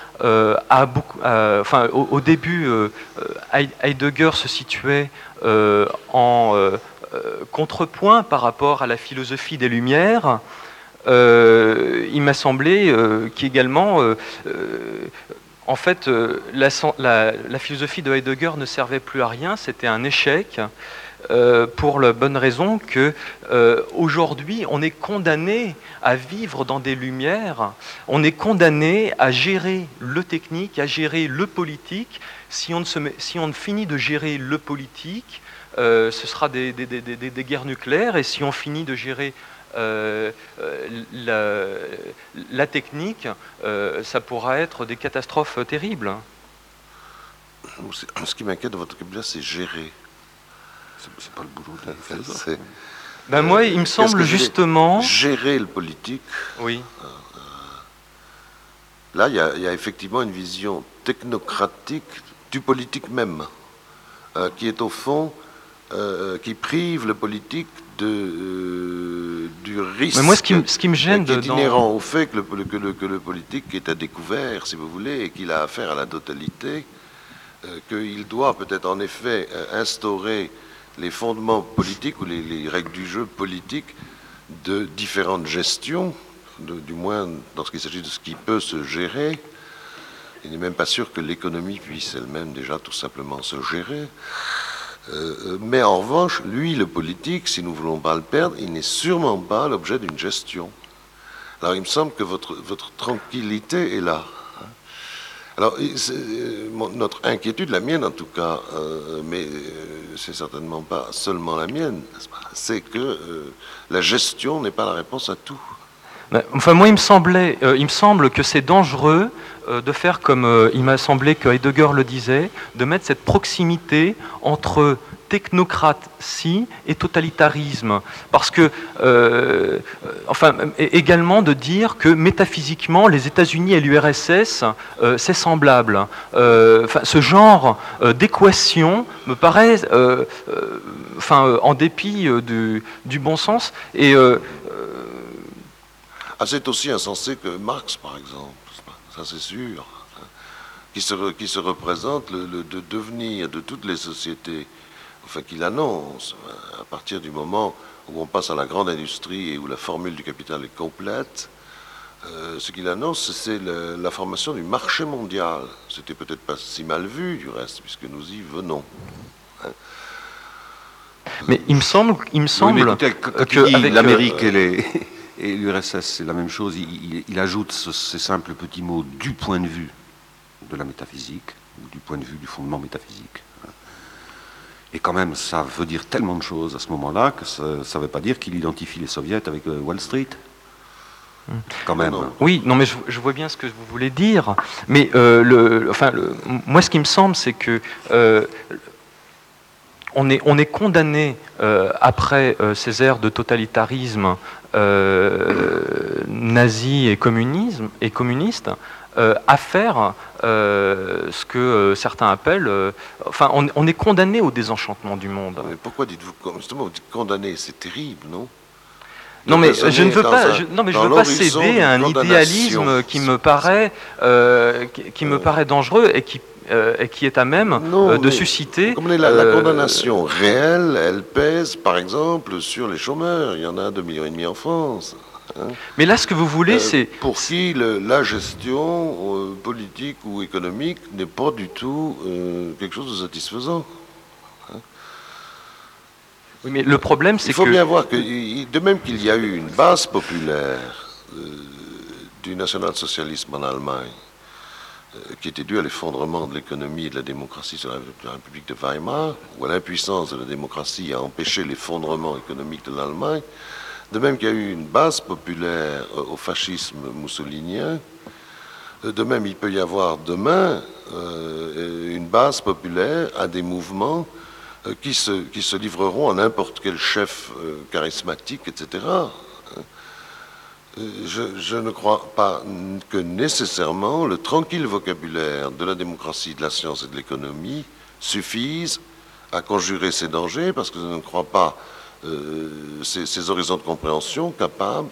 au début, Heidegger se situait en contrepoint par rapport à la philosophie des Lumières, il m'a semblé qu'également, en fait, la philosophie de Heidegger ne servait plus à rien, c'était un échec. Pour la bonne raison que aujourd'hui on est condamné à vivre dans des lumières, on est condamné à gérer le technique, à gérer le politique. Si on ne finit de gérer le politique, ce sera des guerres nucléaires, et si on finit de gérer la technique, ça pourra être des catastrophes terribles. Ce qui m'inquiète dans votre vocabulaire, c'est gérer. C'est pas le boulot d'un philosophe. Moi, il me semble justement... Gérer le politique. Oui. Là, il y a effectivement une vision technocratique du politique même, qui est au fond, qui prive le politique du risque. Mais moi, ce qui me gêne qui est inhérent au fait que le politique est à découvert, si vous voulez, et qu'il a affaire à la totalité, qu'il doit peut-être en effet instaurer les fondements politiques ou les règles du jeu politique de différentes gestions, du moins dans ce qu'il s'agit de ce qui peut se gérer. Il n'est même pas sûr que l'économie puisse elle-même déjà tout simplement se gérer. Mais en revanche, lui, le politique, si nous ne voulons pas le perdre, il n'est sûrement pas l'objet d'une gestion. Alors il me semble que votre tranquillité est là. Alors, notre inquiétude, la mienne en tout cas, mais c'est certainement pas seulement la mienne, c'est que la gestion n'est pas la réponse à tout. Enfin, moi, il me semble que c'est dangereux de faire comme il m'a semblé que Heidegger le disait, de mettre cette proximité entre technocratie et totalitarisme, parce que, également de dire que métaphysiquement, les États-Unis et l'URSS, c'est semblable. Ce genre d'équation me paraît, en dépit du bon sens, et c'est aussi insensé que Marx, par exemple, ça c'est sûr, qui se représente le devenir de toutes les sociétés, qu'il annonce à partir du moment où on passe à la grande industrie et où la formule du capital est complète. Ce qu'il annonce, c'est la formation du marché mondial. C'était peut-être pas si mal vu, du reste, puisque nous y venons. Mais il me semble que l'Amérique et l'URSS, c'est la même chose. Il ajoute ces simples petits mots du point de vue de la métaphysique, ou du point de vue du fondement métaphysique. Et quand même, ça veut dire tellement de choses à ce moment-là que ça ne veut pas dire qu'il identifie les soviets avec Wall Street. Quand même. Oui, non, mais je vois bien ce que vous voulez dire. Mais moi, ce qui me semble, c'est que on est condamné après ces ères de totalitarisme nazi et communiste à faire ce que certains appellent... on est condamné au désenchantement du monde. Mais pourquoi dites-vous... Justement, vous dites condamné, c'est terrible, non ? Non, mais je ne veux pas céder à un idéalisme qui me paraît dangereux et qui est à même de susciter... La condamnation réelle, elle pèse, par exemple, sur les chômeurs. Il y en a 2,5 millions en France. Hein. Mais là, ce que vous voulez, c'est... Pour qui la gestion politique ou économique n'est pas du tout quelque chose de satisfaisant. Hein. Oui, mais le problème, c'est que... Il faut bien voir que, de même qu'il y a eu une base populaire du national-socialisme en Allemagne, qui était due à l'effondrement de l'économie et de la démocratie sur la République de Weimar, ou à l'impuissance de la démocratie à empêcher l'effondrement économique de l'Allemagne, de même qu'il y a eu une base populaire au fascisme moussolinien, de même il peut y avoir demain une base populaire à des mouvements qui se livreront à n'importe quel chef charismatique, etc. Je ne crois pas que nécessairement le tranquille vocabulaire de la démocratie, de la science et de l'économie suffise à conjurer ces dangers, parce que je ne crois pas ces horizons de compréhension capables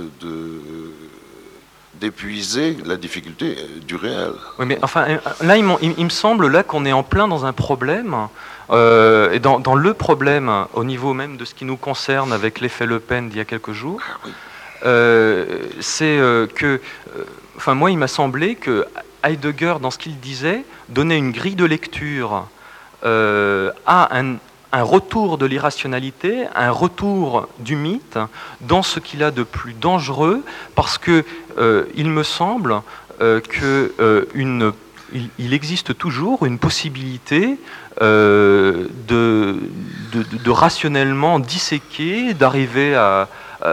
d'épuiser la difficulté du réel. Oui, mais enfin, là, il me semble là qu'on est en plein dans un problème, et dans le problème au niveau même de ce qui nous concerne avec l'effet Le Pen d'il y a quelques jours. Oui. C'est que, enfin, moi, il m'a semblé que Heidegger, dans ce qu'il disait, donnait une grille de lecture à un retour de l'irrationalité, un retour du mythe dans ce qu'il a de plus dangereux, parce que il me semble il existe toujours une possibilité de rationnellement disséquer, d'arriver à...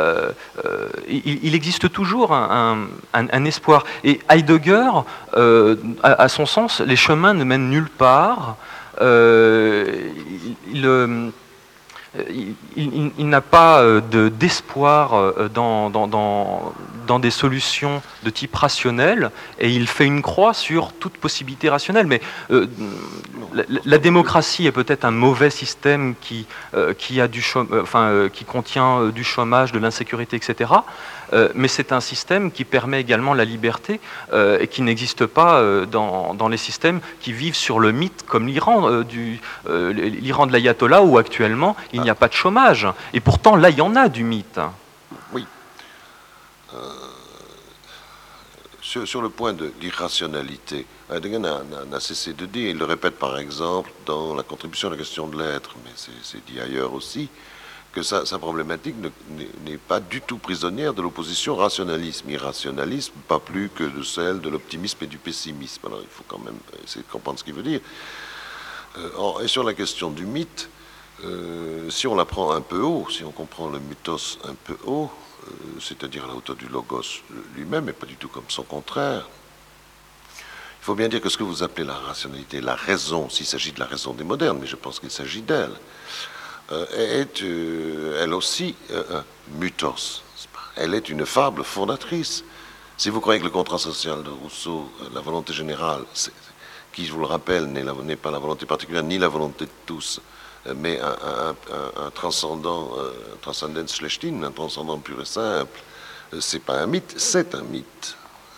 il existe toujours un espoir. Et Heidegger, à son sens, les chemins ne mènent nulle part. Il n'a pas d'espoir dans des solutions de type rationnel, et il fait une croix sur toute possibilité rationnelle. Mais la démocratie est peut-être un mauvais système qui contient du chômage, de l'insécurité, etc. Mais c'est un système qui permet également la liberté et qui n'existe pas dans les systèmes qui vivent sur le mythe, comme l'Iran de l'ayatollah, où actuellement il n'y a pas de chômage. Et pourtant, là, il y en a du mythe. Oui. Sur le point de l'irrationalité, Heidegger n'a cessé de dire, il le répète par exemple dans la contribution à la question de l'être, mais c'est dit ailleurs aussi, que sa problématique n'est pas du tout prisonnière de l'opposition rationalisme-irrationalisme, pas plus que de celle de l'optimisme et du pessimisme. Alors il faut quand même essayer de comprendre ce qu'il veut dire. Et sur la question du mythe, si on la prend un peu haut, si on comprend le mythos un peu haut, c'est-à-dire à la hauteur du logos lui-même, et pas du tout comme son contraire, il faut bien dire que ce que vous appelez la rationalité, la raison, s'il s'agit de la raison des modernes, mais je pense qu'il s'agit d'elle, est elle aussi un mythos. Elle est une fable fondatrice. Si vous croyez que le contrat social de Rousseau, la volonté générale, qui, je vous le rappelle, n'est pas la volonté particulière, ni la volonté de tous, mais un transcendant, transcendent schlechthin, un transcendant pur et simple, c'est pas un mythe, c'est un mythe.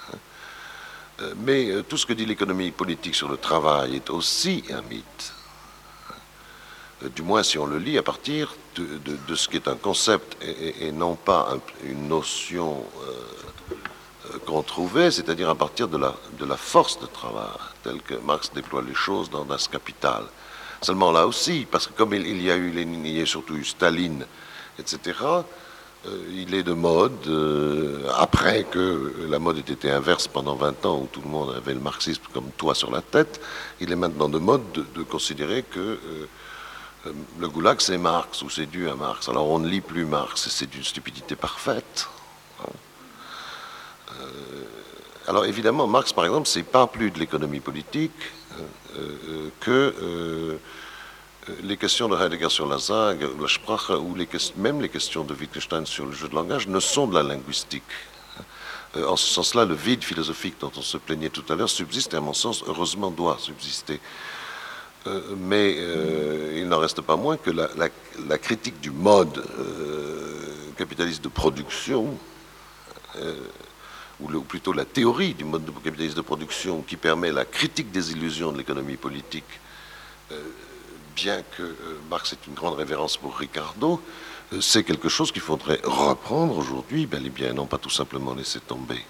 Mais tout ce que dit l'économie politique sur le travail est aussi un mythe. Du moins si on le lit à partir de ce qui est un concept et non pas une notion qu'on trouvait, c'est-à-dire à partir de la force de travail, telle que Marx déploie les choses dans Das Kapital. Seulement là aussi, parce que comme il y a eu Lénine, il y a surtout eu Staline, etc., il est de mode, après que la mode ait été inverse pendant 20 ans, où tout le monde avait le marxisme comme toit sur la tête, il est maintenant de mode de considérer que le goulag c'est Marx, ou c'est dû à Marx. Alors on ne lit plus Marx, c'est d'une stupidité parfaite. Alors évidemment, Marx par exemple, c'est pas plus de l'économie politique que les questions de Heidegger sur la Sage, la Sprache, ou même les questions de Wittgenstein sur le jeu de langage ne sont de la linguistique. En ce sens-là, le vide philosophique dont on se plaignait tout à l'heure subsiste et à mon sens, heureusement, doit subsister. mais il n'en reste pas moins que la critique du mode capitaliste de production, ou plutôt la théorie du mode capitaliste de production qui permet la critique des illusions de l'économie politique, bien que Marx ait une grande révérence pour Ricardo, c'est quelque chose qu'il faudrait reprendre aujourd'hui, bel et bien, non pas tout simplement laisser tomber.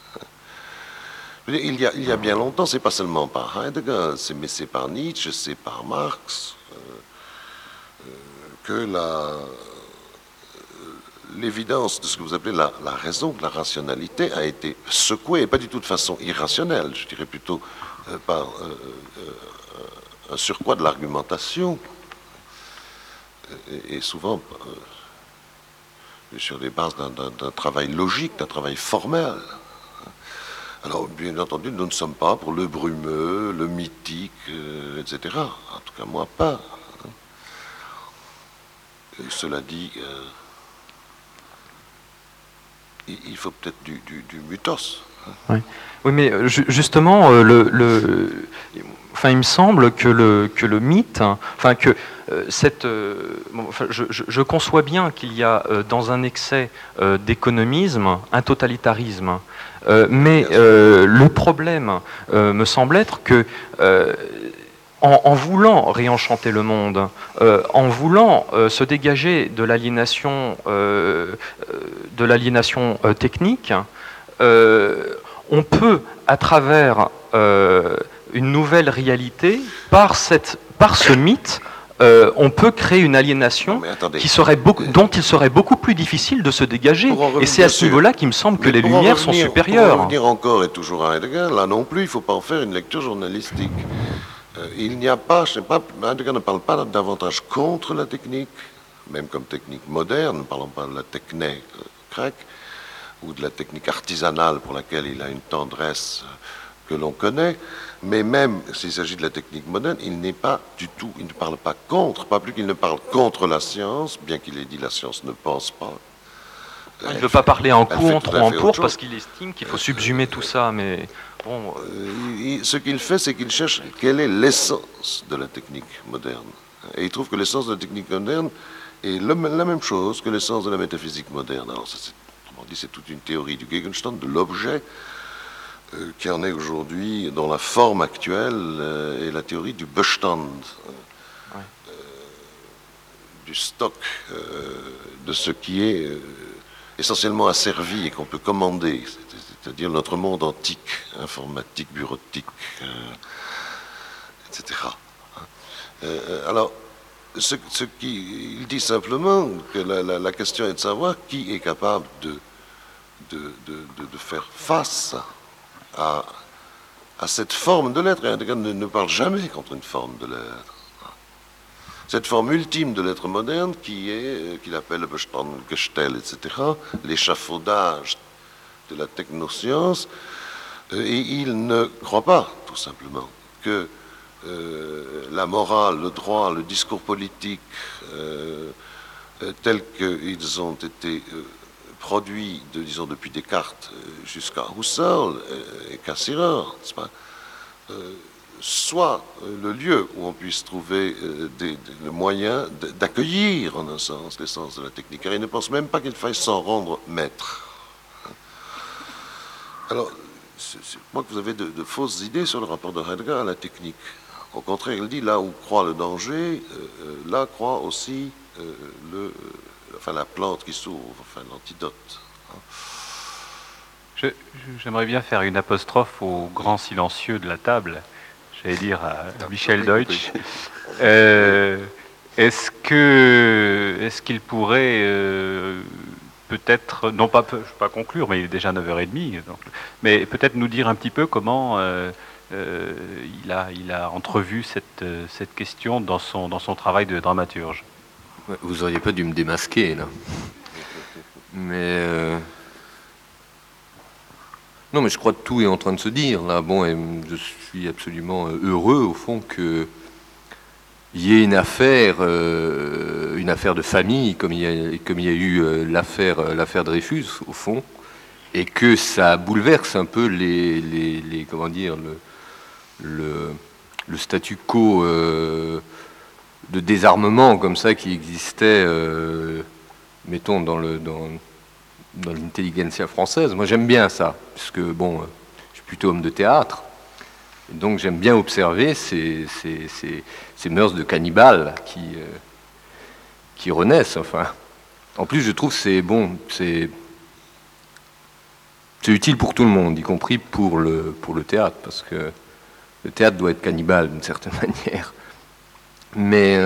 Il y a bien longtemps, c'est pas seulement par Heidegger, mais c'est par Nietzsche, c'est par Marx, que l'évidence de ce que vous appelez la raison, la rationalité a été secouée, et pas du tout de façon irrationnelle, je dirais plutôt par un surcroît de l'argumentation, et souvent sur les bases d'un travail logique, d'un travail formel. Alors, bien entendu, nous ne sommes pas pour le brumeux, le mythique, etc. En tout cas, moi, pas. Et cela dit, il faut peut-être du mythos. Oui, mais justement, il me semble que le mythe, je conçois bien qu'il y a dans un excès d'économisme un totalitarisme. Mais le problème me semble être que en voulant réenchanter le monde, en voulant se dégager de l'aliénation technique, on peut, à travers une nouvelle réalité, par ce mythe, on peut créer une aliénation dont il serait beaucoup plus difficile de se dégager. Et c'est à ce niveau-là qu'il me semble que les Lumières sont supérieures. Pour revenir encore et toujours à Heidegger, là non plus, il ne faut pas en faire une lecture journalistique. Il n'y a pas, Heidegger ne parle pas davantage contre la technique, même comme technique moderne, ne parlons pas de la techné grecque, ou de la technique artisanale pour laquelle il a une tendresse que l'on connaît, mais même s'il s'agit de la technique moderne, il n'est pas du tout, il ne parle pas contre, pas plus qu'il ne parle contre la science, bien qu'il ait dit la science ne pense pas. Il ne veut pas parler en contre ou en pour parce qu'il estime qu'il faut subsumer tout ça, mais bon... Ce qu'il fait, c'est qu'il cherche quelle est l'essence de la technique moderne. Et il trouve que l'essence de la technique moderne est la même chose que l'essence de la métaphysique moderne. Alors, c'est toute une théorie du Gegenstand, de l'objet, qui en est aujourd'hui, dans la forme actuelle, est la théorie du Bestand, du stock, de ce qui est essentiellement asservi et qu'on peut commander, c'est-à-dire notre monde antique, informatique, bureautique, etc. Alors, il dit simplement que la question est de savoir qui est capable de faire face à cette forme de l'être. Et Heidegger ne parle jamais contre une forme de l'être. Cette forme ultime de l'être moderne qu'il appelle le Bestandgestell, etc., l'échafaudage de la technoscience, et il ne croit pas, tout simplement, que la morale, le droit, le discours politique, tels qu'ils ont été produits, disons, depuis Descartes jusqu'à Husserl et Cassirer, soit le lieu où on puisse trouver le moyen d'accueillir, en un sens, l'essence de la technique. Car il ne pense même pas qu'il faille s'en rendre maître. Alors, je crois que vous avez de fausses idées sur le rapport de Heidegger à la technique. Au contraire, il dit, là où croit le danger, là croit aussi la plante qui s'ouvre, l'antidote. J'aimerais bien faire une apostrophe au grand silencieux de la table, j'allais dire à Michel Deutsch. Est-ce qu'il pourrait peut-être, non pas, je ne vais pas conclure, mais il est déjà 9h30, donc, mais peut-être nous dire un petit peu comment il a entrevu cette question dans son travail de dramaturge. Vous auriez pas dû me démasquer, là. Mais... Non, mais je crois que tout est en train de se dire, là. Bon, et je suis absolument heureux, au fond, qu'il y ait une affaire de famille, comme il y a eu l'affaire Dreyfus, au fond, et que ça bouleverse un peu comment dire, le statu quo de désarmement comme ça qui existait, mettons, dans l'intelligentsia française. Moi, j'aime bien ça, puisque, bon, je suis plutôt homme de théâtre, et donc j'aime bien observer ces mœurs de cannibales qui renaissent, enfin. En plus, je trouve que c'est bon, c'est utile pour tout le monde, y compris pour le théâtre, parce que le théâtre doit être cannibale d'une certaine manière. Mais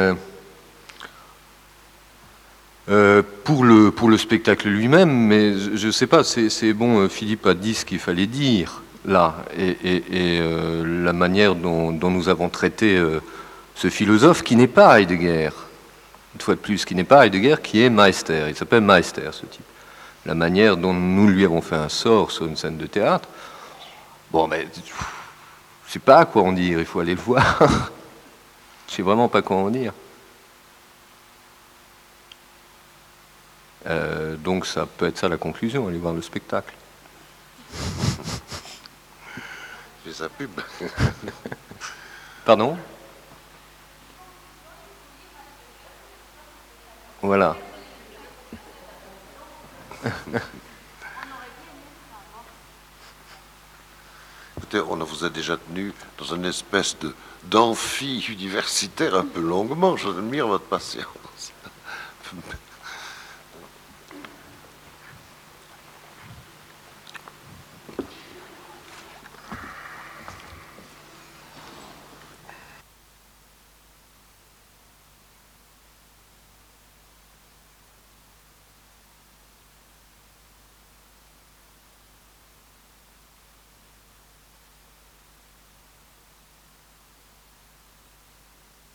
pour le spectacle lui-même, mais je ne sais pas, c'est bon, Philippe a dit ce qu'il fallait dire là, et la manière dont nous avons traité ce philosophe qui n'est pas Heidegger, une fois de plus, qui n'est pas Heidegger, qui est Meister. Il s'appelle Meister, ce type. La manière dont nous lui avons fait un sort sur une scène de théâtre, bon, mais je sais pas quoi en dire, il faut aller le voir. Je sais vraiment pas quoi en dire. Donc ça peut être ça la conclusion, aller voir le spectacle. Fais sa pub. Pardon? Voilà. Écoutez, on vous a déjà tenu dans une espèce d'amphi universitaire un peu longuement. J'admire votre patience.